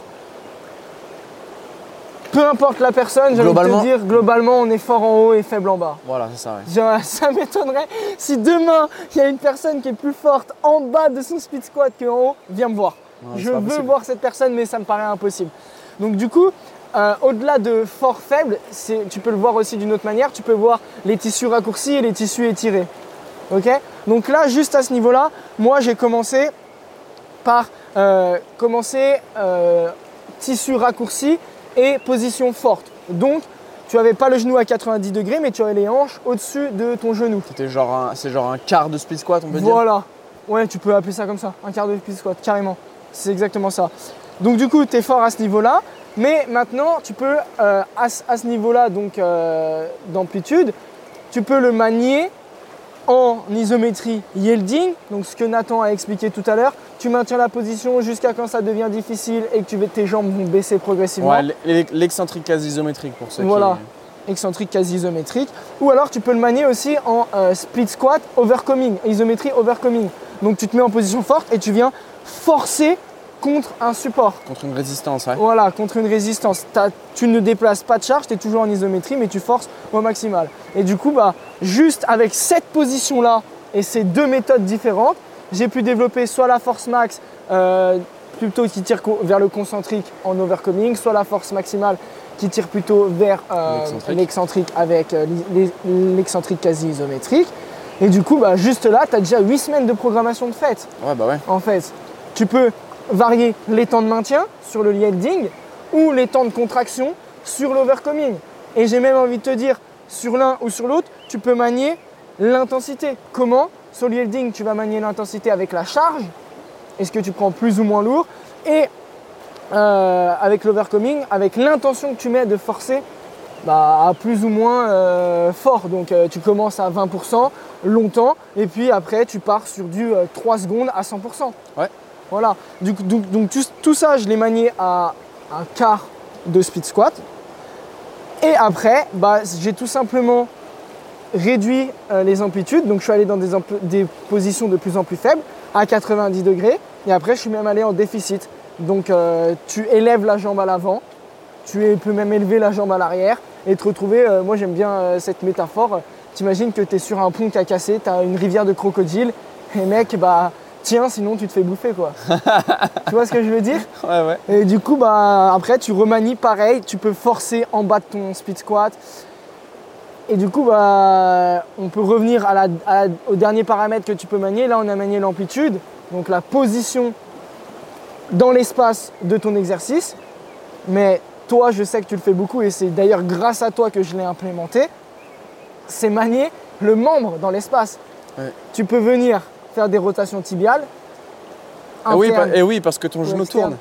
Speaker 2: Peu importe la personne, j'ai envie de te dire, globalement, on est fort en haut et faible en bas.
Speaker 1: Voilà, c'est ça. Ouais.
Speaker 2: Genre, ça m'étonnerait si demain, il y a une personne qui est plus forte en bas de son split squat qu'en haut, viens me voir. Ouais, je veux possible. voir cette personne, mais ça me paraît impossible. Donc du coup, euh, au-delà de fort-faible, tu peux le voir aussi d'une autre manière, tu peux voir les tissus raccourcis et les tissus étirés. Ok? Donc là, juste à ce niveau-là, moi, j'ai commencé par euh, commencer euh, tissu raccourci et position forte. Donc, tu n'avais pas le genou à quatre-vingt-dix degrés, mais tu avais les hanches au-dessus de ton genou.
Speaker 1: C'était genre un, c'est genre un quart de split squat, on peut
Speaker 2: voilà.
Speaker 1: dire.
Speaker 2: Voilà. Ouais, tu peux appeler ça comme ça, un quart de split squat, carrément. C'est exactement ça. Donc, du coup, tu es fort à ce niveau-là. Mais maintenant, tu peux, euh, à, à ce niveau-là donc euh, d'amplitude, tu peux le manier en isométrie yielding, donc ce que Nathan a expliqué tout à l'heure. Tu maintiens la position jusqu'à quand ça devient difficile et que tu, tes jambes vont baisser progressivement.
Speaker 1: Ouais, l'excentrique quasi isométrique pour ceux
Speaker 2: voilà.
Speaker 1: qui… Voilà,
Speaker 2: excentrique quasi isométrique. Ou alors tu peux le manier aussi en euh, split squat overcoming, isométrie overcoming. Donc tu te mets en position forte et tu viens forcer contre un support.
Speaker 1: Contre une résistance, ouais.
Speaker 2: Voilà, contre une résistance. Tu ne déplaces pas de charge, tu es toujours en isométrie, mais tu forces au maximal. Et du coup, bah, juste avec cette position-là et ces deux méthodes différentes, j'ai pu développer soit la force max, euh, plutôt qui tire vers le concentrique en overcoming, soit la force maximale qui tire plutôt vers euh, l'excentrique avec euh, l'excentrique quasi isométrique. Et du coup, bah, juste là, tu as déjà huit semaines de programmation de fait.
Speaker 1: Ouais, bah ouais.
Speaker 2: En fait, tu peux varier les temps de maintien sur le yielding ou les temps de contraction sur l'overcoming. Et j'ai même envie de te dire, sur l'un ou sur l'autre, tu peux manier l'intensité. Comment? Sur le yielding, tu vas manier l'intensité avec la charge. Est-ce que tu prends plus ou moins lourd? Et euh, avec l'overcoming, avec l'intention que tu mets de forcer bah, à plus ou moins euh, fort. Donc euh, tu commences à vingt pour cent longtemps et puis après tu pars sur du euh, trois secondes à cent pour cent.
Speaker 1: Ouais.
Speaker 2: Voilà. Du, donc, donc tout, tout ça, je l'ai manié à un quart de split squat. Et après, bah, j'ai tout simplement réduit euh, les amplitudes. Donc je suis allé dans des, des positions de plus en plus faibles, à quatre-vingt-dix degrés. Et après, je suis même allé en déficit. Donc euh, tu élèves la jambe à l'avant, tu peux même élever la jambe à l'arrière et te retrouver, euh, moi j'aime bien euh, cette métaphore, t'imagines que tu es sur un pont qui a cassé, tu as une rivière de crocodiles et mec, bah tiens, sinon tu te fais bouffer quoi. Tu vois ce que je veux dire?
Speaker 1: Ouais, ouais.
Speaker 2: Et du coup, bah après tu remanies pareil, tu peux forcer en bas de ton split squat. Et du coup, bah, on peut revenir à la, à, au dernier paramètre que tu peux manier. Là, on a manié l'amplitude, donc la position dans l'espace de ton exercice. Mais toi, je sais que tu le fais beaucoup et c'est d'ailleurs grâce à toi que je l'ai implémenté. C'est manier le membre dans l'espace.
Speaker 1: Ouais.
Speaker 2: Tu peux venir faire des rotations tibiales.
Speaker 1: Et oui, et oui, parce que ton genou tourne.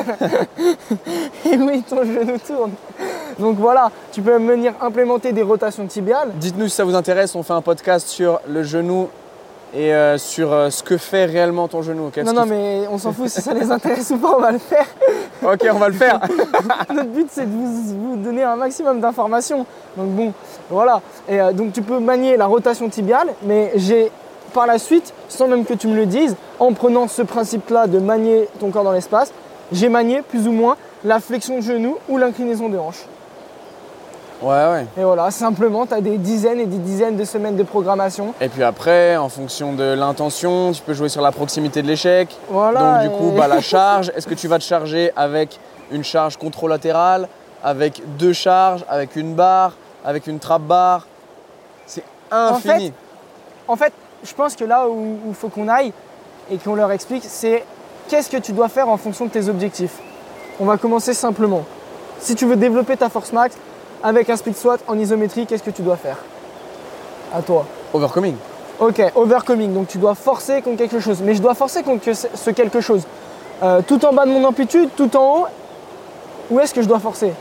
Speaker 2: Et oui, ton genou tourne. Donc voilà, tu peux venir implémenter des rotations tibiales.
Speaker 1: Dites-nous si ça vous intéresse, on fait un podcast sur le genou et euh, sur euh, ce que fait réellement ton genou. Okay,
Speaker 2: non, non, mais on s'en fout si ça les intéresse ou pas, on va le faire.
Speaker 1: Ok, on va le faire.
Speaker 2: Notre but, c'est de vous, vous donner un maximum d'informations. Donc bon, voilà. Et euh, donc tu peux manier la rotation tibiale, mais j'ai par la suite, sans même que tu me le dises, en prenant ce principe-là de manier ton corps dans l'espace, j'ai manié plus ou moins la flexion de genou ou l'inclinaison de hanche.
Speaker 1: Ouais, ouais.
Speaker 2: Et voilà, simplement, tu as des dizaines et des dizaines de semaines de programmation.
Speaker 1: Et puis après, en fonction de l'intention, tu peux jouer sur la proximité de l'échec.
Speaker 2: Voilà.
Speaker 1: Donc du coup,
Speaker 2: et...
Speaker 1: bah, la charge, est-ce que tu vas te charger avec une charge contralatérale, avec deux charges, avec une barre, avec une trap barre? C'est infini.
Speaker 2: En fait, en fait, je pense que là où il faut qu'on aille et qu'on leur explique, c'est qu'est-ce que tu dois faire en fonction de tes objectifs. On va commencer simplement. Si tu veux développer ta force max avec un split squat en isométrie, qu'est-ce que tu dois faire? À toi.
Speaker 1: Overcoming.
Speaker 2: Ok, overcoming. Donc tu dois forcer contre quelque chose. Mais je dois forcer contre ce quelque chose. Euh, tout en bas de mon amplitude, tout en haut. Où est-ce que je dois forcer?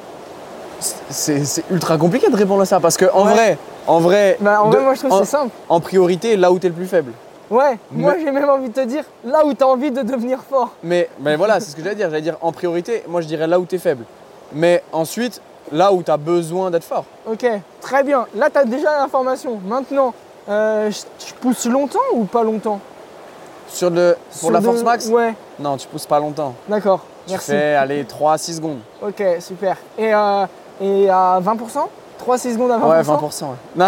Speaker 1: C'est, c'est ultra compliqué de répondre à ça parce que en
Speaker 2: Ouais.
Speaker 1: vrai, en vrai,
Speaker 2: Bah, en
Speaker 1: de-
Speaker 2: vrai, moi je trouve
Speaker 1: en,
Speaker 2: que c'est simple.
Speaker 1: en priorité, là où tu es le plus faible.
Speaker 2: Ouais, moi
Speaker 1: Mais-
Speaker 2: j'ai même envie de te dire là où tu as envie de devenir fort.
Speaker 1: Mais, mais voilà, c'est ce que j'allais dire. J'allais dire en priorité, moi je dirais là où tu es faible. Mais ensuite, là où tu as besoin d'être fort.
Speaker 2: Ok, très bien. Là tu as déjà l'information. Maintenant, euh, je je pousse longtemps ou pas longtemps?
Speaker 1: Sur le, pour
Speaker 2: Sur
Speaker 1: la
Speaker 2: de-
Speaker 1: force max,
Speaker 2: Ouais,
Speaker 1: non, tu pousses pas longtemps.
Speaker 2: d'accord.
Speaker 1: Tu
Speaker 2: Merci.
Speaker 1: fais, allez, trois à six secondes.
Speaker 2: Ok, super. Et, euh, et à vingt pour cent? trois à six secondes à vingt pour cent?
Speaker 1: Ouais, vingt pour cent. Ouais.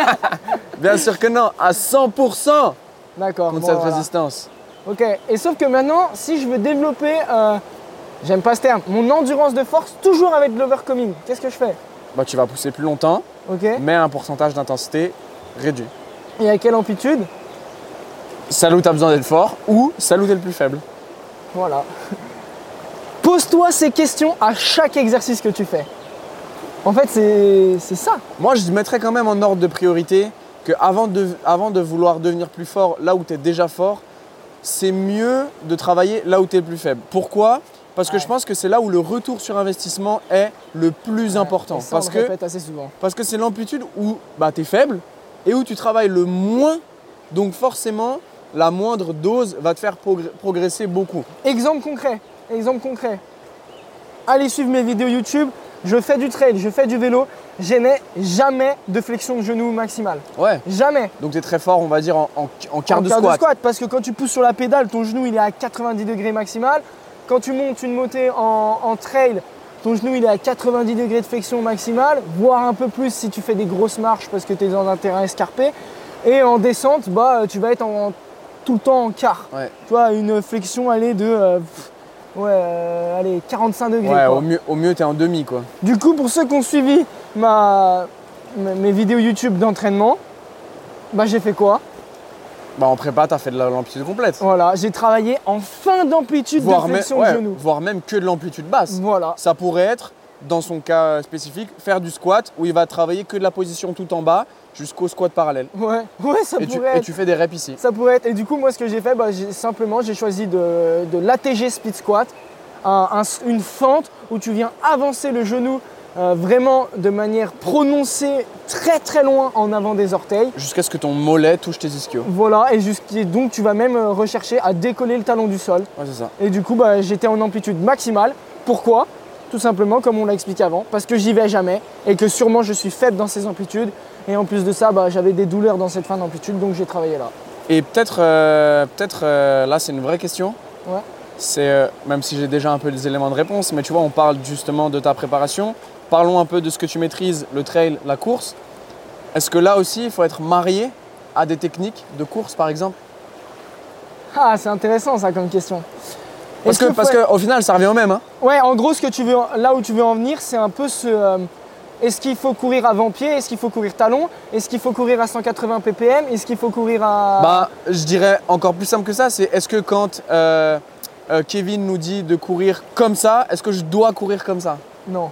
Speaker 1: Bien sûr que non, à cent pour cent
Speaker 2: D'accord.
Speaker 1: contre
Speaker 2: bon,
Speaker 1: cette
Speaker 2: voilà.
Speaker 1: résistance.
Speaker 2: Ok, et sauf que maintenant, si je veux développer, euh, j'aime pas ce terme, mon endurance de force toujours avec de l'overcoming, qu'est-ce que je fais?
Speaker 1: Bah, tu vas pousser plus longtemps,
Speaker 2: Ok.
Speaker 1: mais à un pourcentage d'intensité réduit.
Speaker 2: Et à quelle amplitude?
Speaker 1: Celle où tu as besoin d'être fort ou celle où tu es le plus faible.
Speaker 2: Voilà. Pose-toi ces questions à chaque exercice que tu fais. En fait, c'est c'est ça.
Speaker 1: Moi, je mettrais quand même en ordre de priorité que avant de, avant de vouloir devenir plus fort là où tu es déjà fort, c'est mieux de travailler là où tu es le plus faible. Pourquoi? Parce que
Speaker 2: Ouais.
Speaker 1: je pense que c'est là où le retour sur investissement est le plus important.
Speaker 2: Et ça,
Speaker 1: Parce
Speaker 2: on le
Speaker 1: que
Speaker 2: répète assez souvent.
Speaker 1: parce que c'est l'amplitude où bah, tu es faible et où tu travailles le moins. Donc forcément, la moindre dose va te faire progr- progresser beaucoup.
Speaker 2: Exemple concret. Exemple concret. Allez suivre mes vidéos YouTube. Je fais du trail, je fais du vélo. Je n'ai jamais de flexion de genou maximale.
Speaker 1: Ouais.
Speaker 2: Jamais.
Speaker 1: Donc tu es très fort, on va dire, en, en, en quart
Speaker 2: En
Speaker 1: de
Speaker 2: quart
Speaker 1: squat.
Speaker 2: Parce que quand tu pousses sur la pédale, ton genou il est à quatre-vingt-dix degrés maximal. Quand tu montes une montée en, en trail, ton genou il est à quatre-vingt-dix degrés de flexion maximale, voire un peu plus si tu fais des grosses marches parce que tu es dans un terrain escarpé. Et en descente, bah, tu vas être en, tout le temps en quart.
Speaker 1: Ouais.
Speaker 2: Tu vois, une flexion allez, de euh, pff, ouais, euh, allez, quarante-cinq degrés.
Speaker 1: Ouais,
Speaker 2: quoi.
Speaker 1: au mieux, au mieux tu es en demi quoi.
Speaker 2: Du coup, pour ceux qui ont suivi ma, mes vidéos YouTube d'entraînement, bah, j'ai fait quoi?
Speaker 1: Bah en prépa, tu as fait de la- l'amplitude complète.
Speaker 2: Voilà, j'ai travaillé en fin d'amplitude de
Speaker 1: Voire, même,
Speaker 2: flexion
Speaker 1: ouais,
Speaker 2: de genou.
Speaker 1: voire même que de l'amplitude basse.
Speaker 2: Voilà.
Speaker 1: Ça pourrait être, dans son cas spécifique, faire du squat où il va travailler que de la position tout en bas jusqu'au squat parallèle.
Speaker 2: Ouais, ouais, ça
Speaker 1: Et tu,
Speaker 2: pourrait
Speaker 1: et
Speaker 2: être.
Speaker 1: tu fais des reps ici.
Speaker 2: Ça pourrait être. Et du coup, moi, ce que j'ai fait, bah, j'ai, simplement, j'ai choisi de, de l'A T G Split Squat, un- un- une fente où tu viens avancer le genou euh, vraiment de manière prononcée, très très loin en avant des orteils.
Speaker 1: Jusqu'à ce que ton mollet touche tes ischios.
Speaker 2: Voilà, et jusqu'à- donc tu vas même euh, rechercher à décoller le talon du sol.
Speaker 1: Ouais, c'est ça.
Speaker 2: Et du coup, bah, j'étais en amplitude maximale. Pourquoi? Tout simplement, comme on l'a expliqué avant, parce que j'y vais jamais et que sûrement je suis faible dans ces amplitudes. Et en plus de ça, bah, j'avais des douleurs dans cette fin d'amplitude, donc j'ai travaillé là.
Speaker 1: Et peut-être, euh, peut-être euh, là, c'est une vraie question.
Speaker 2: Ouais.
Speaker 1: C'est, euh, même si j'ai déjà un peu des éléments de réponse, mais tu vois, on parle justement de ta préparation. Parlons un peu de ce que tu maîtrises, le trail, la course. Est-ce que là aussi, il faut être marié à des techniques de course, par exemple?
Speaker 2: Ah, c'est intéressant ça comme question.
Speaker 1: Parce
Speaker 2: Est-ce
Speaker 1: que,
Speaker 2: faut
Speaker 1: parce
Speaker 2: être-
Speaker 1: que au final, ça revient au même. Hein.
Speaker 2: Ouais, en gros, ce que tu veux, là où tu veux en venir, c'est un peu ce. euh, est-ce qu'il faut courir avant-pied? Est-ce qu'il faut courir talon? Est-ce qu'il faut courir à cent quatre-vingts P P M? Est-ce qu'il faut courir à.
Speaker 1: Bah, je dirais encore plus simple que ça. C'est est-ce que quand euh, euh, Kevin nous dit de courir comme ça, est-ce que je dois courir comme ça?
Speaker 2: Non.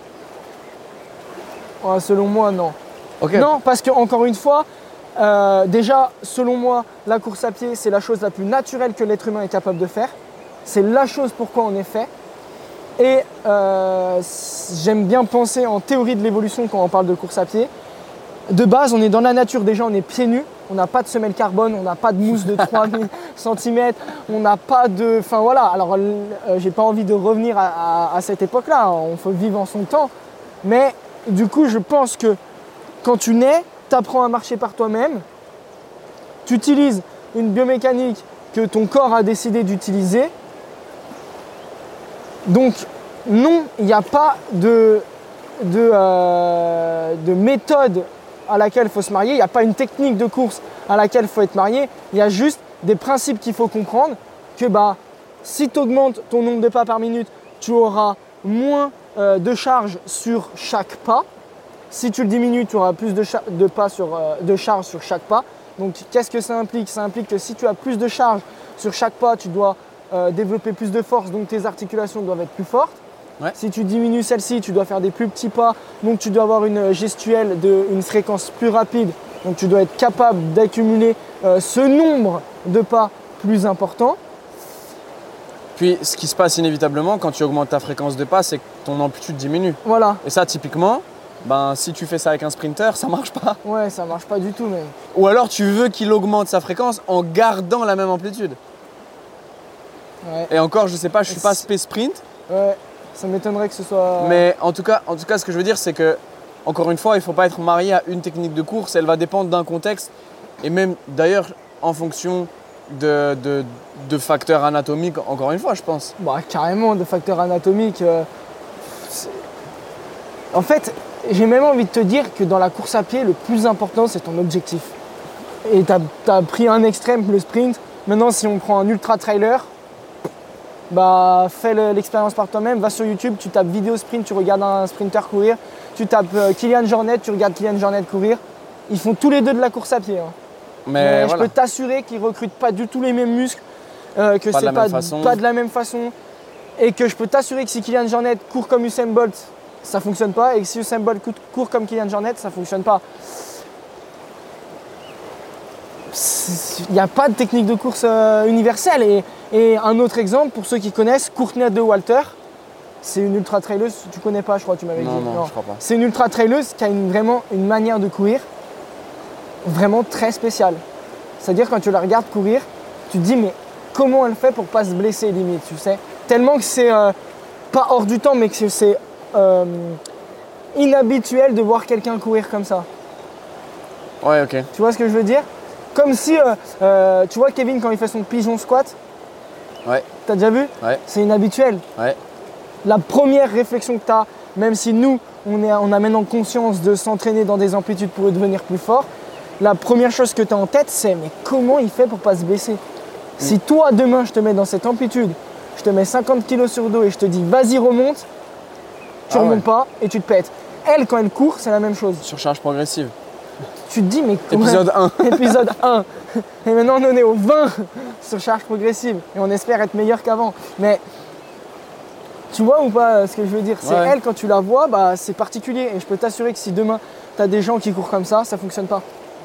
Speaker 2: Ouais, selon moi, non.
Speaker 1: Ok.
Speaker 2: Non, parce que encore une fois, euh, déjà, selon moi, la course à pied, c'est la chose la plus naturelle que l'être humain est capable de faire. C'est la chose pourquoi on est fait. Et euh, j'aime bien penser en théorie de l'évolution quand on parle de course à pied. De base, on est dans la nature, déjà on est pieds nus, on n'a pas de semelle carbone, on n'a pas de mousse de trois mille centimètres, on n'a pas de... Enfin voilà, alors euh, j'ai pas envie de revenir à, à- à cette époque-là, on faut vivre en son temps. Mais du coup, je pense que quand tu nais, tu apprends à marcher par toi-même, tu utilises une biomécanique que ton corps a décidé d'utiliser. Donc non, il n'y a pas de de, euh, de méthode à laquelle il faut se marier. Il n'y a pas une technique de course à laquelle il faut être marié. Il y a juste des principes qu'il faut comprendre. Que bah, si tu augmentes ton nombre de pas par minute, tu auras moins euh, de charge sur chaque pas. Si tu le diminues, tu auras plus de, de, pas sur, euh, de charge sur chaque pas. Donc qu'est-ce que ça implique? Ça implique que si tu as plus de charge sur chaque pas, tu dois euh, développer plus de force, donc tes articulations doivent être plus fortes.
Speaker 1: Ouais.
Speaker 2: Si tu diminues celle-ci, tu dois faire des plus petits pas, donc tu dois avoir une gestuelle d'une fréquence plus rapide. Donc tu dois être capable d'accumuler euh, ce nombre de pas plus important.
Speaker 1: Puis ce qui se passe inévitablement quand tu augmentes ta fréquence de pas, c'est que ton amplitude diminue.
Speaker 2: Voilà.
Speaker 1: Et ça, typiquement, ben, si tu fais ça avec un sprinter, ça marche pas.
Speaker 2: Ouais, ça marche pas du tout, mais.
Speaker 1: Ou alors tu veux qu'il augmente sa fréquence en gardant la même amplitude.
Speaker 2: Ouais.
Speaker 1: Et encore, je sais pas, je suis pas spé sprint.
Speaker 2: Ouais, ça m'étonnerait que ce soit.
Speaker 1: Mais en tout cas, en tout cas, ce que je veux dire, c'est que, encore une fois, il faut pas être marié à une technique de course. Elle va dépendre d'un contexte et même d'ailleurs en fonction de, de, de facteurs anatomiques, encore une fois, je pense.
Speaker 2: Bah, carrément, de facteurs anatomiques. Euh, en fait, j'ai même envie de te dire que dans la course à pied, le plus important, c'est ton objectif. Et tu as pris un extrême, le sprint. Maintenant, si on prend un ultra trailer, bah, fais l'expérience par toi-même. Va sur YouTube, tu tapes vidéo sprint, tu regardes un sprinter courir. Tu tapes euh, Kylian Jornet, tu regardes Kylian Jornet courir. Ils font tous les deux de la course à pied. Hein.
Speaker 1: Mais,
Speaker 2: Mais
Speaker 1: voilà.
Speaker 2: Je peux t'assurer qu'ils ne recrutent pas du tout les mêmes muscles, euh, que
Speaker 1: Pas
Speaker 2: c'est
Speaker 1: de la
Speaker 2: pas,
Speaker 1: même façon.
Speaker 2: pas de la même façon. Et que je peux t'assurer que si Kylian Jornet court comme Usain Bolt, ça ne fonctionne pas. Et que si Usain Bolt court comme Kylian Jornet, ça ne fonctionne pas. Il n'y a pas de technique de course euh, universelle. Et, et un autre exemple, pour ceux qui connaissent, Courtney de Walter, c'est une ultra traileuse, tu connais pas, je crois, tu m'avais dit.
Speaker 1: Non, non, je crois pas.
Speaker 2: C'est une ultra traileuse qui a une, vraiment une manière de courir vraiment très spéciale. C'est-à-dire quand tu la regardes courir, tu te dis mais comment elle fait pour pas se blesser limite, tu sais. Tellement que c'est euh, pas hors du temps, mais que c'est euh, inhabituel de voir quelqu'un courir comme ça.
Speaker 1: Ouais, ok.
Speaker 2: Tu vois ce que je veux dire? Comme si, euh, euh, tu vois Kevin quand il fait son pigeon squat.
Speaker 1: Ouais.
Speaker 2: T'as déjà vu?
Speaker 1: Ouais.
Speaker 2: C'est inhabituel.
Speaker 1: Ouais.
Speaker 2: La première réflexion que tu as, même si nous, on, est, on a maintenant conscience de s'entraîner dans des amplitudes pour devenir plus fort, la première chose que tu as en tête, c'est mais comment il fait pour pas se blesser? Mm. Si toi, demain, je te mets dans cette amplitude, je te mets cinquante kilos sur le dos et je te dis vas-y remonte, tu
Speaker 1: ah
Speaker 2: remontes
Speaker 1: ouais.
Speaker 2: pas et tu te pètes. Elle, quand elle court, c'est la même chose.
Speaker 1: Surcharge progressive.
Speaker 2: Tu te dis mais comment...
Speaker 1: Épisode un.
Speaker 2: Épisode un. Et maintenant, on en est au vingt sur charge progressive et on espère être meilleur qu'avant. Mais tu vois ou pas ce que je veux dire? C'est
Speaker 1: ouais.
Speaker 2: Elle, quand tu la vois, bah, c'est particulier. Et je peux t'assurer que si demain, tu as des gens qui courent comme ça, ça ne fonctionne pas.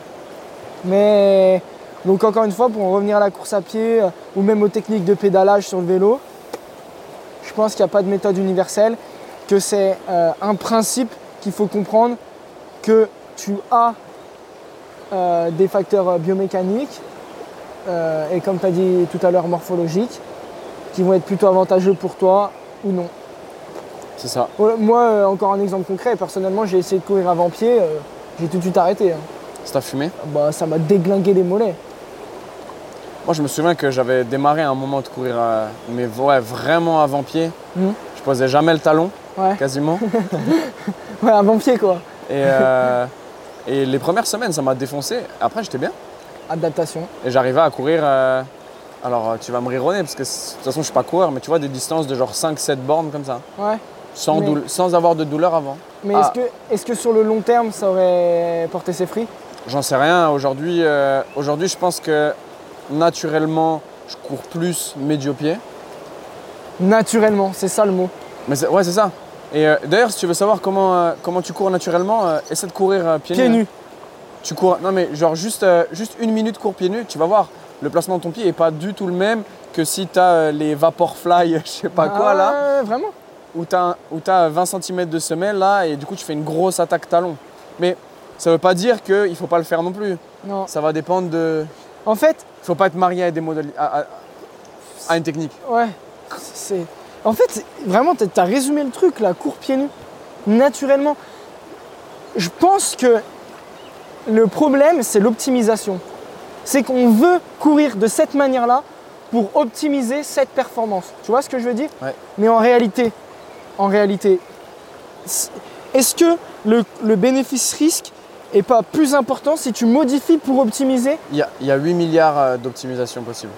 Speaker 2: Mais donc encore une fois, pour en revenir à la course à pied euh, ou même aux techniques de pédalage sur le vélo, je pense qu'il n'y a pas de méthode universelle, que c'est euh, un principe qu'il faut comprendre, que tu as euh, des facteurs biomécaniques euh, et comme tu as dit tout à l'heure morphologiques, qui vont être plutôt avantageux pour toi ou non.
Speaker 1: C'est ça.
Speaker 2: Moi, euh, encore un exemple concret, personnellement, j'ai essayé de courir avant pied, euh, j'ai tout de suite arrêté. Hein.
Speaker 1: Ça t'a fumé?
Speaker 2: Bah, ça m'a déglingué les mollets.
Speaker 1: Moi, je me souviens que j'avais démarré à un moment de courir, euh, mais ouais, vraiment avant pied.
Speaker 2: Mmh.
Speaker 1: Je posais jamais le talon,
Speaker 2: ouais.
Speaker 1: quasiment.
Speaker 2: Ouais, avant pied quoi.
Speaker 1: Et, euh, et les premières semaines, ça m'a défoncé. Après, j'étais bien.
Speaker 2: Adaptation.
Speaker 1: Et j'arrivais à courir. Euh, alors, tu vas me rironner parce que de toute façon, je suis pas coureur, mais tu vois des distances de genre cinq sept bornes comme ça.
Speaker 2: Ouais.
Speaker 1: Sans,
Speaker 2: mais...
Speaker 1: doule- sans avoir de douleur avant.
Speaker 2: Mais
Speaker 1: ah.
Speaker 2: est-ce que, est-ce que sur le long terme, ça aurait porté ses fruits?
Speaker 1: J'en sais rien. Aujourd'hui, euh, aujourd'hui, je pense que naturellement, je cours plus médio-pied.
Speaker 2: Naturellement, c'est ça le mot.
Speaker 1: Mais c'est, ouais, c'est ça. Et euh, d'ailleurs, si tu veux savoir comment, euh, comment tu cours naturellement, euh, essaie de courir euh, pieds,
Speaker 2: pieds
Speaker 1: nus.
Speaker 2: nus.
Speaker 1: Tu cours, non mais genre juste, euh, juste une minute cours pieds nus, tu vas voir, le placement de ton pied n'est pas du tout le même que si tu as euh, les Vaporfly, je sais pas
Speaker 2: ah,
Speaker 1: quoi là.
Speaker 2: Vraiment?
Speaker 1: Où tu as vingt centimètres de semelle là et du coup tu fais une grosse attaque talon. Mais ça veut pas dire qu'il ne faut pas le faire non plus.
Speaker 2: Non.
Speaker 1: Ça va dépendre de...
Speaker 2: En fait...
Speaker 1: Il ne faut pas être marié à, des modali- à, à, à une technique.
Speaker 2: Ouais. C'est... En fait, vraiment, tu as résumé le truc là, cours pieds nus. Naturellement. Je pense que le problème, c'est l'optimisation. C'est qu'on veut courir de cette manière-là pour optimiser cette performance. Tu vois ce que je veux dire?
Speaker 1: Ouais.
Speaker 2: Mais en réalité, en réalité, est-ce que le, le bénéfice-risque est pas plus important si tu modifies pour optimiser?
Speaker 1: Il y a, il y a huit milliards euh, d'optimisations possibles.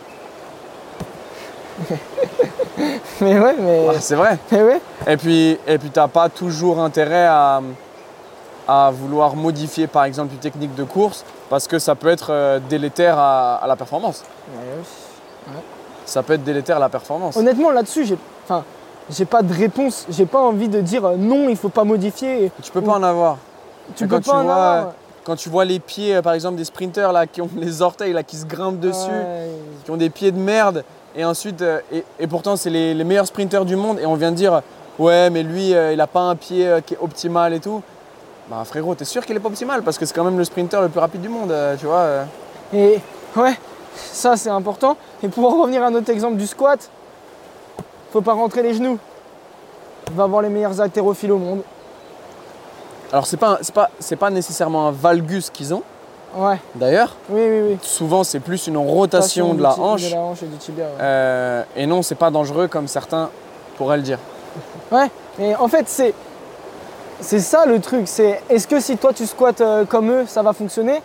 Speaker 2: Mais ouais, mais.
Speaker 1: Ah, c'est vrai.
Speaker 2: Mais ouais.
Speaker 1: Et puis, et puis tu n'as pas toujours intérêt à, à vouloir modifier par exemple une technique de course parce que ça peut être euh, délétère à, à la performance.
Speaker 2: Ouais, ouais.
Speaker 1: Ça peut être délétère à la performance.
Speaker 2: Honnêtement, là-dessus, j'ai, enfin, j'ai pas de réponse. J'ai pas envie de dire euh, non, il faut pas modifier.
Speaker 1: Tu peux pas en avoir.
Speaker 2: Tu
Speaker 1: Et
Speaker 2: peux
Speaker 1: quand
Speaker 2: pas
Speaker 1: tu
Speaker 2: en
Speaker 1: vois,
Speaker 2: avoir.
Speaker 1: Quand tu vois les pieds, euh, par exemple, des sprinters là, qui ont les orteils là, qui se grimpent dessus,
Speaker 2: Ouais.
Speaker 1: qui ont des pieds de merde, et ensuite, euh, et, et pourtant c'est les, les meilleurs sprinters du monde, et on vient de dire ouais, mais lui, euh, il a pas un pied euh, qui est optimal et tout. Bah frérot, t'es sûr qu'il est pas optimal parce que c'est quand même le sprinter le plus rapide du monde, euh, tu vois. euh.
Speaker 2: Et ouais, ça c'est important. Et pour en revenir à notre exemple du squat, faut pas rentrer les genoux. Va avoir les meilleurs haltérophiles au monde.
Speaker 1: Alors c'est pas, un- c'est pas, c'est pas nécessairement un valgus qu'ils ont,
Speaker 2: Ouais,
Speaker 1: d'ailleurs.
Speaker 2: oui, oui, oui.
Speaker 1: Souvent c'est plus une rotation de
Speaker 2: du
Speaker 1: la
Speaker 2: ti-
Speaker 1: hanche.
Speaker 2: De la hanche et du tibia. Ouais.
Speaker 1: Euh, et non, c'est pas dangereux comme certains pourraient le dire.
Speaker 2: Ouais, mais en fait, c'est c'est ça le truc. C'est est-ce que si toi tu squattes euh, comme eux, ça va fonctionner?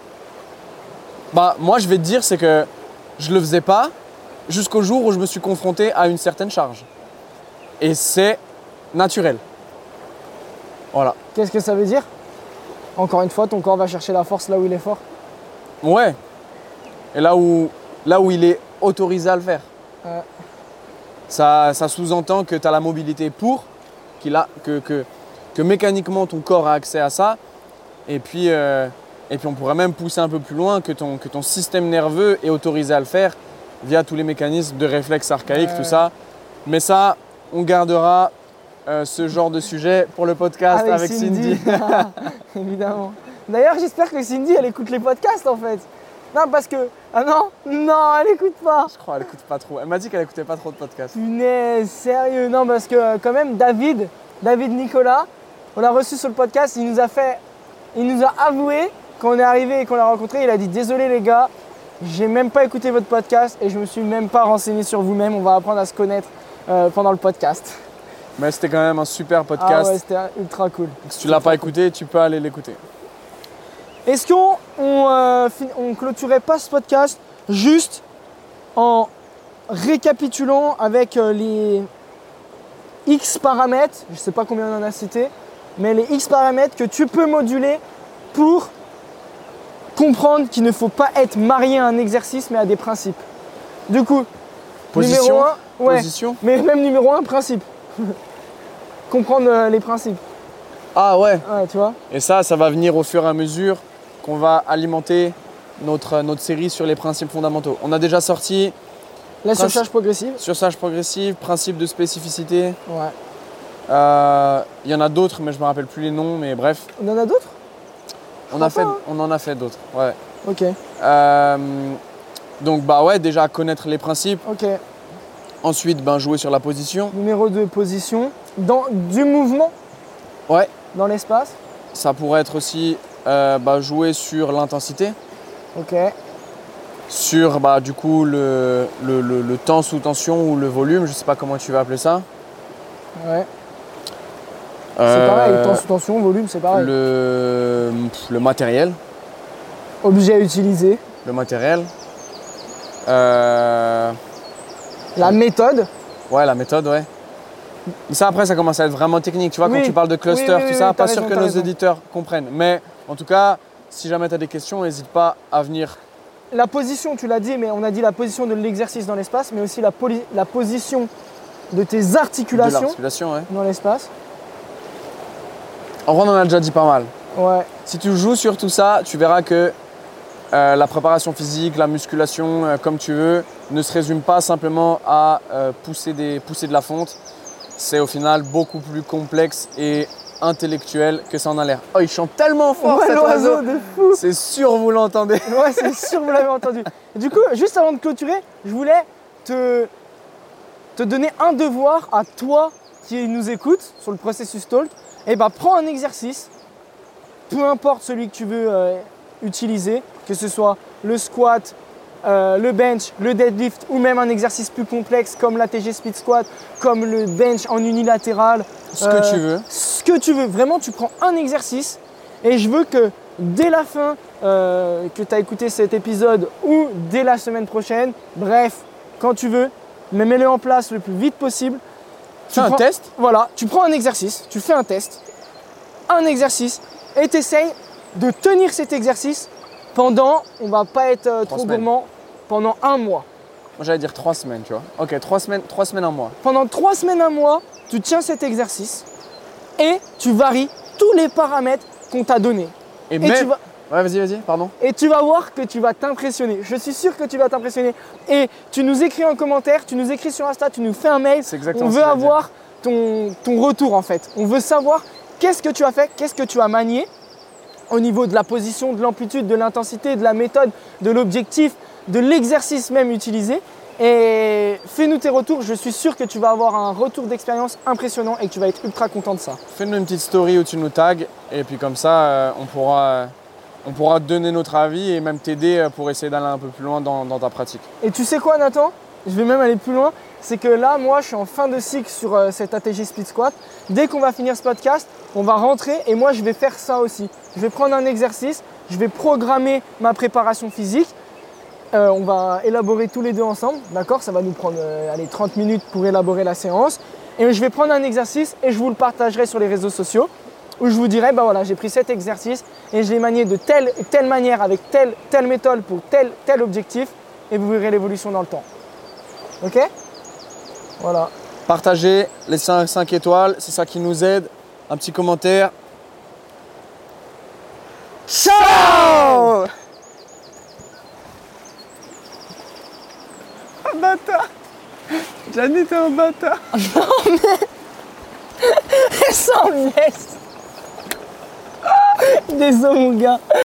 Speaker 1: Bah moi je vais te dire c'est que je le faisais pas jusqu'au jour où je me suis confronté à une certaine charge. Et c'est naturel. Voilà.
Speaker 2: Qu'est-ce que ça veut dire? Encore une fois, ton corps va chercher la force là où il est fort.
Speaker 1: Ouais. Et là où, là où il est autorisé à le faire.
Speaker 2: Ouais.
Speaker 1: Ça, ça sous-entend que tu as la mobilité pour, qu'il a, que, que, que mécaniquement ton corps a accès à ça. Et puis, euh, et puis on pourrait même pousser un peu plus loin que ton, que ton système nerveux est autorisé à le faire via tous les mécanismes de réflexes archaïques,
Speaker 2: Ouais.
Speaker 1: tout ça. Mais ça, on gardera euh, ce genre de sujet pour le podcast avec, Cindy.
Speaker 2: Évidemment. D'ailleurs, j'espère que Cindy, elle écoute les podcasts en fait. Non, parce que. Ah non, non, elle écoute pas.
Speaker 1: Je crois qu'elle écoute pas trop. Elle m'a dit qu'elle écoutait pas trop de podcasts.
Speaker 2: Punaise, sérieux. Non, parce que euh, quand même, David, David Nicolas, on l'a reçu sur le podcast, il nous a fait. Il nous a avoué, quand on est arrivé et qu'on l'a rencontré, il a dit désolé les gars, j'ai même pas écouté votre podcast et je me suis même pas renseigné sur vous-même. On va apprendre à se connaître euh, pendant le podcast.
Speaker 1: Mais c'était quand même un super
Speaker 2: Ah
Speaker 1: podcast.
Speaker 2: ouais, c'était ultra cool.
Speaker 1: Si tu l'as pas écouté, tu peux aller l'écouter.
Speaker 2: Est-ce qu'on on, euh, fin- on clôturait pas ce podcast juste en récapitulant avec euh, les X paramètres, je sais pas combien on en a cité, mais les X paramètres que tu peux moduler pour comprendre qu'il ne faut pas être marié à un exercice mais à des principes. Du coup,
Speaker 1: Position,
Speaker 2: numéro un, ouais,
Speaker 1: Position.
Speaker 2: mais même numéro un, principe. Comprendre euh, les principes,
Speaker 1: Ah ouais.
Speaker 2: ouais, tu vois.
Speaker 1: Et ça, ça va venir au fur et à mesure qu'on va alimenter notre, notre série sur les principes fondamentaux. On a déjà sorti
Speaker 2: La
Speaker 1: Principe.
Speaker 2: surcharge progressive.
Speaker 1: surcharge progressive, principe de spécificité.
Speaker 2: Ouais.
Speaker 1: Euh, Il y en a d'autres, mais je me rappelle plus les noms. Mais bref,
Speaker 2: On en a d'autres?
Speaker 1: on,
Speaker 2: crois
Speaker 1: a fait,
Speaker 2: pas, hein.
Speaker 1: on en a fait d'autres. Ouais.
Speaker 2: Ok,
Speaker 1: Euh, donc bah ouais, déjà connaître les principes.
Speaker 2: ok.
Speaker 1: Ensuite, ben, jouer sur la position.
Speaker 2: Numéro deux, position. Dans du mouvement
Speaker 1: Ouais.
Speaker 2: dans l'espace.
Speaker 1: Ça pourrait être aussi euh, bah, jouer sur l'intensité,
Speaker 2: Ok.
Speaker 1: sur bah, du coup le, le, le- le temps sous tension ou le volume, je sais pas comment tu vas appeler ça.
Speaker 2: Ouais. C'est
Speaker 1: Euh,
Speaker 2: pareil, temps sous tension, volume, c'est pareil.
Speaker 1: Le, le matériel.
Speaker 2: Objet à utiliser.
Speaker 1: Le matériel. Euh,
Speaker 2: La méthode.
Speaker 1: ouais, la méthode, ouais. Mais ça, après, ça commence à être vraiment technique. Tu vois,
Speaker 2: Oui.
Speaker 1: quand tu parles de cluster,
Speaker 2: Oui, oui,
Speaker 1: tout
Speaker 2: oui,
Speaker 1: ça,
Speaker 2: oui,
Speaker 1: pas
Speaker 2: t'as
Speaker 1: sûr
Speaker 2: raison,
Speaker 1: que
Speaker 2: t'as
Speaker 1: nos
Speaker 2: raison.
Speaker 1: éditeurs comprennent. Mais en tout cas, si jamais tu as des questions, n'hésite pas à venir.
Speaker 2: La position, tu l'as dit, mais on a dit la position de l'exercice dans l'espace, mais aussi la, poli- la position de tes
Speaker 1: De
Speaker 2: articulations
Speaker 1: l'articulation, ouais.
Speaker 2: dans l'espace.
Speaker 1: En vrai, on en a déjà dit pas mal.
Speaker 2: Ouais.
Speaker 1: Si tu joues sur tout ça, tu verras que euh, la préparation physique, la musculation, euh, comme tu veux, ne se résume pas simplement à euh, pousser, des, pousser de la fonte. C'est au final beaucoup plus complexe et intellectuel que ça en a l'air. Oh, il chante tellement fort
Speaker 2: Ouais,
Speaker 1: cet
Speaker 2: l'oiseau
Speaker 1: oiseau.
Speaker 2: de fou.
Speaker 1: C'est sûr, vous l'entendez.
Speaker 2: Ouais, c'est sûr, vous l'avez entendu. Du coup, juste avant de clôturer, je voulais te, te donner un devoir à toi qui nous écoute sur le processus Talk. Et bah, prends un exercice, peu importe celui que tu veux euh, utiliser, que ce soit le squat, euh, le bench, le deadlift ou même un exercice plus complexe comme l'A T G Split Squat, comme le bench en unilatéral.
Speaker 1: Ce que
Speaker 2: euh,
Speaker 1: tu veux.
Speaker 2: Ce que tu veux. Vraiment, tu prends un exercice et je veux que dès la fin euh, que tu as écouté cet épisode ou dès la semaine prochaine, bref, quand tu veux, mais mets-le en place le plus vite possible.
Speaker 1: Fais un
Speaker 2: prends,
Speaker 1: test.
Speaker 2: Voilà, tu prends un exercice, tu fais un test, un exercice et tu essayes de tenir cet exercice pendant, on va pas être euh, trop
Speaker 1: semaines.
Speaker 2: gourmand, pendant un mois.
Speaker 1: Moi j'allais dire trois semaines, tu vois. Ok, trois semaines, trois semaines, un mois.
Speaker 2: Pendant trois semaines, un mois, tu tiens cet exercice et tu varies tous les paramètres qu'on t'a donnés.
Speaker 1: Et,
Speaker 2: Et
Speaker 1: même.
Speaker 2: tu vas-
Speaker 1: Ouais, vas-y, vas-y, pardon.
Speaker 2: Et tu vas voir que tu vas t'impressionner. Je suis sûr que tu vas t'impressionner. Et tu nous écris en commentaire, tu nous écris sur Insta, tu nous fais un mail.
Speaker 1: C'est exactement
Speaker 2: On
Speaker 1: ce
Speaker 2: veut
Speaker 1: que j'allais
Speaker 2: avoir ton, ton retour en fait. On veut savoir qu'est-ce que tu as fait, qu'est-ce que tu as manié au niveau de la position, de l'amplitude, de l'intensité, de la méthode, de l'objectif, de l'exercice même utilisé. Et fais-nous tes retours. Je suis sûr que tu vas avoir un retour d'expérience impressionnant et que tu vas être ultra content de ça.
Speaker 1: Fais-nous une petite story où tu nous tags et puis comme ça, euh, on pourra. euh, On pourra te donner notre avis et même t'aider pour essayer d'aller un peu plus loin dans, dans ta pratique.
Speaker 2: Et tu sais quoi, Nathan? Je vais même aller plus loin. C'est que là, moi, je suis en fin de cycle sur euh, cette A T G Split Squat. Dès qu'on va finir ce podcast, on va rentrer et moi, je vais faire ça aussi. Je vais prendre un exercice, je vais programmer ma préparation physique. Euh, on va élaborer tous les deux ensemble, d'accord? Ça va nous prendre euh, allez, trente minutes pour élaborer la séance. Et je vais prendre un exercice et je vous le partagerai sur les réseaux sociaux. Où je vous dirai, bah voilà, j'ai pris cet exercice et je l'ai manié de telle et telle manière avec telle, telle méthode pour tel, tel objectif et vous verrez l'évolution dans le temps. Ok? Voilà.
Speaker 1: Partagez, laissez un cinq étoiles, c'est ça qui nous aide. Un petit commentaire. Ciao! Un bâtard! Gianni, t'es un bâtard!
Speaker 2: Sans laisse. Désolé mon gars.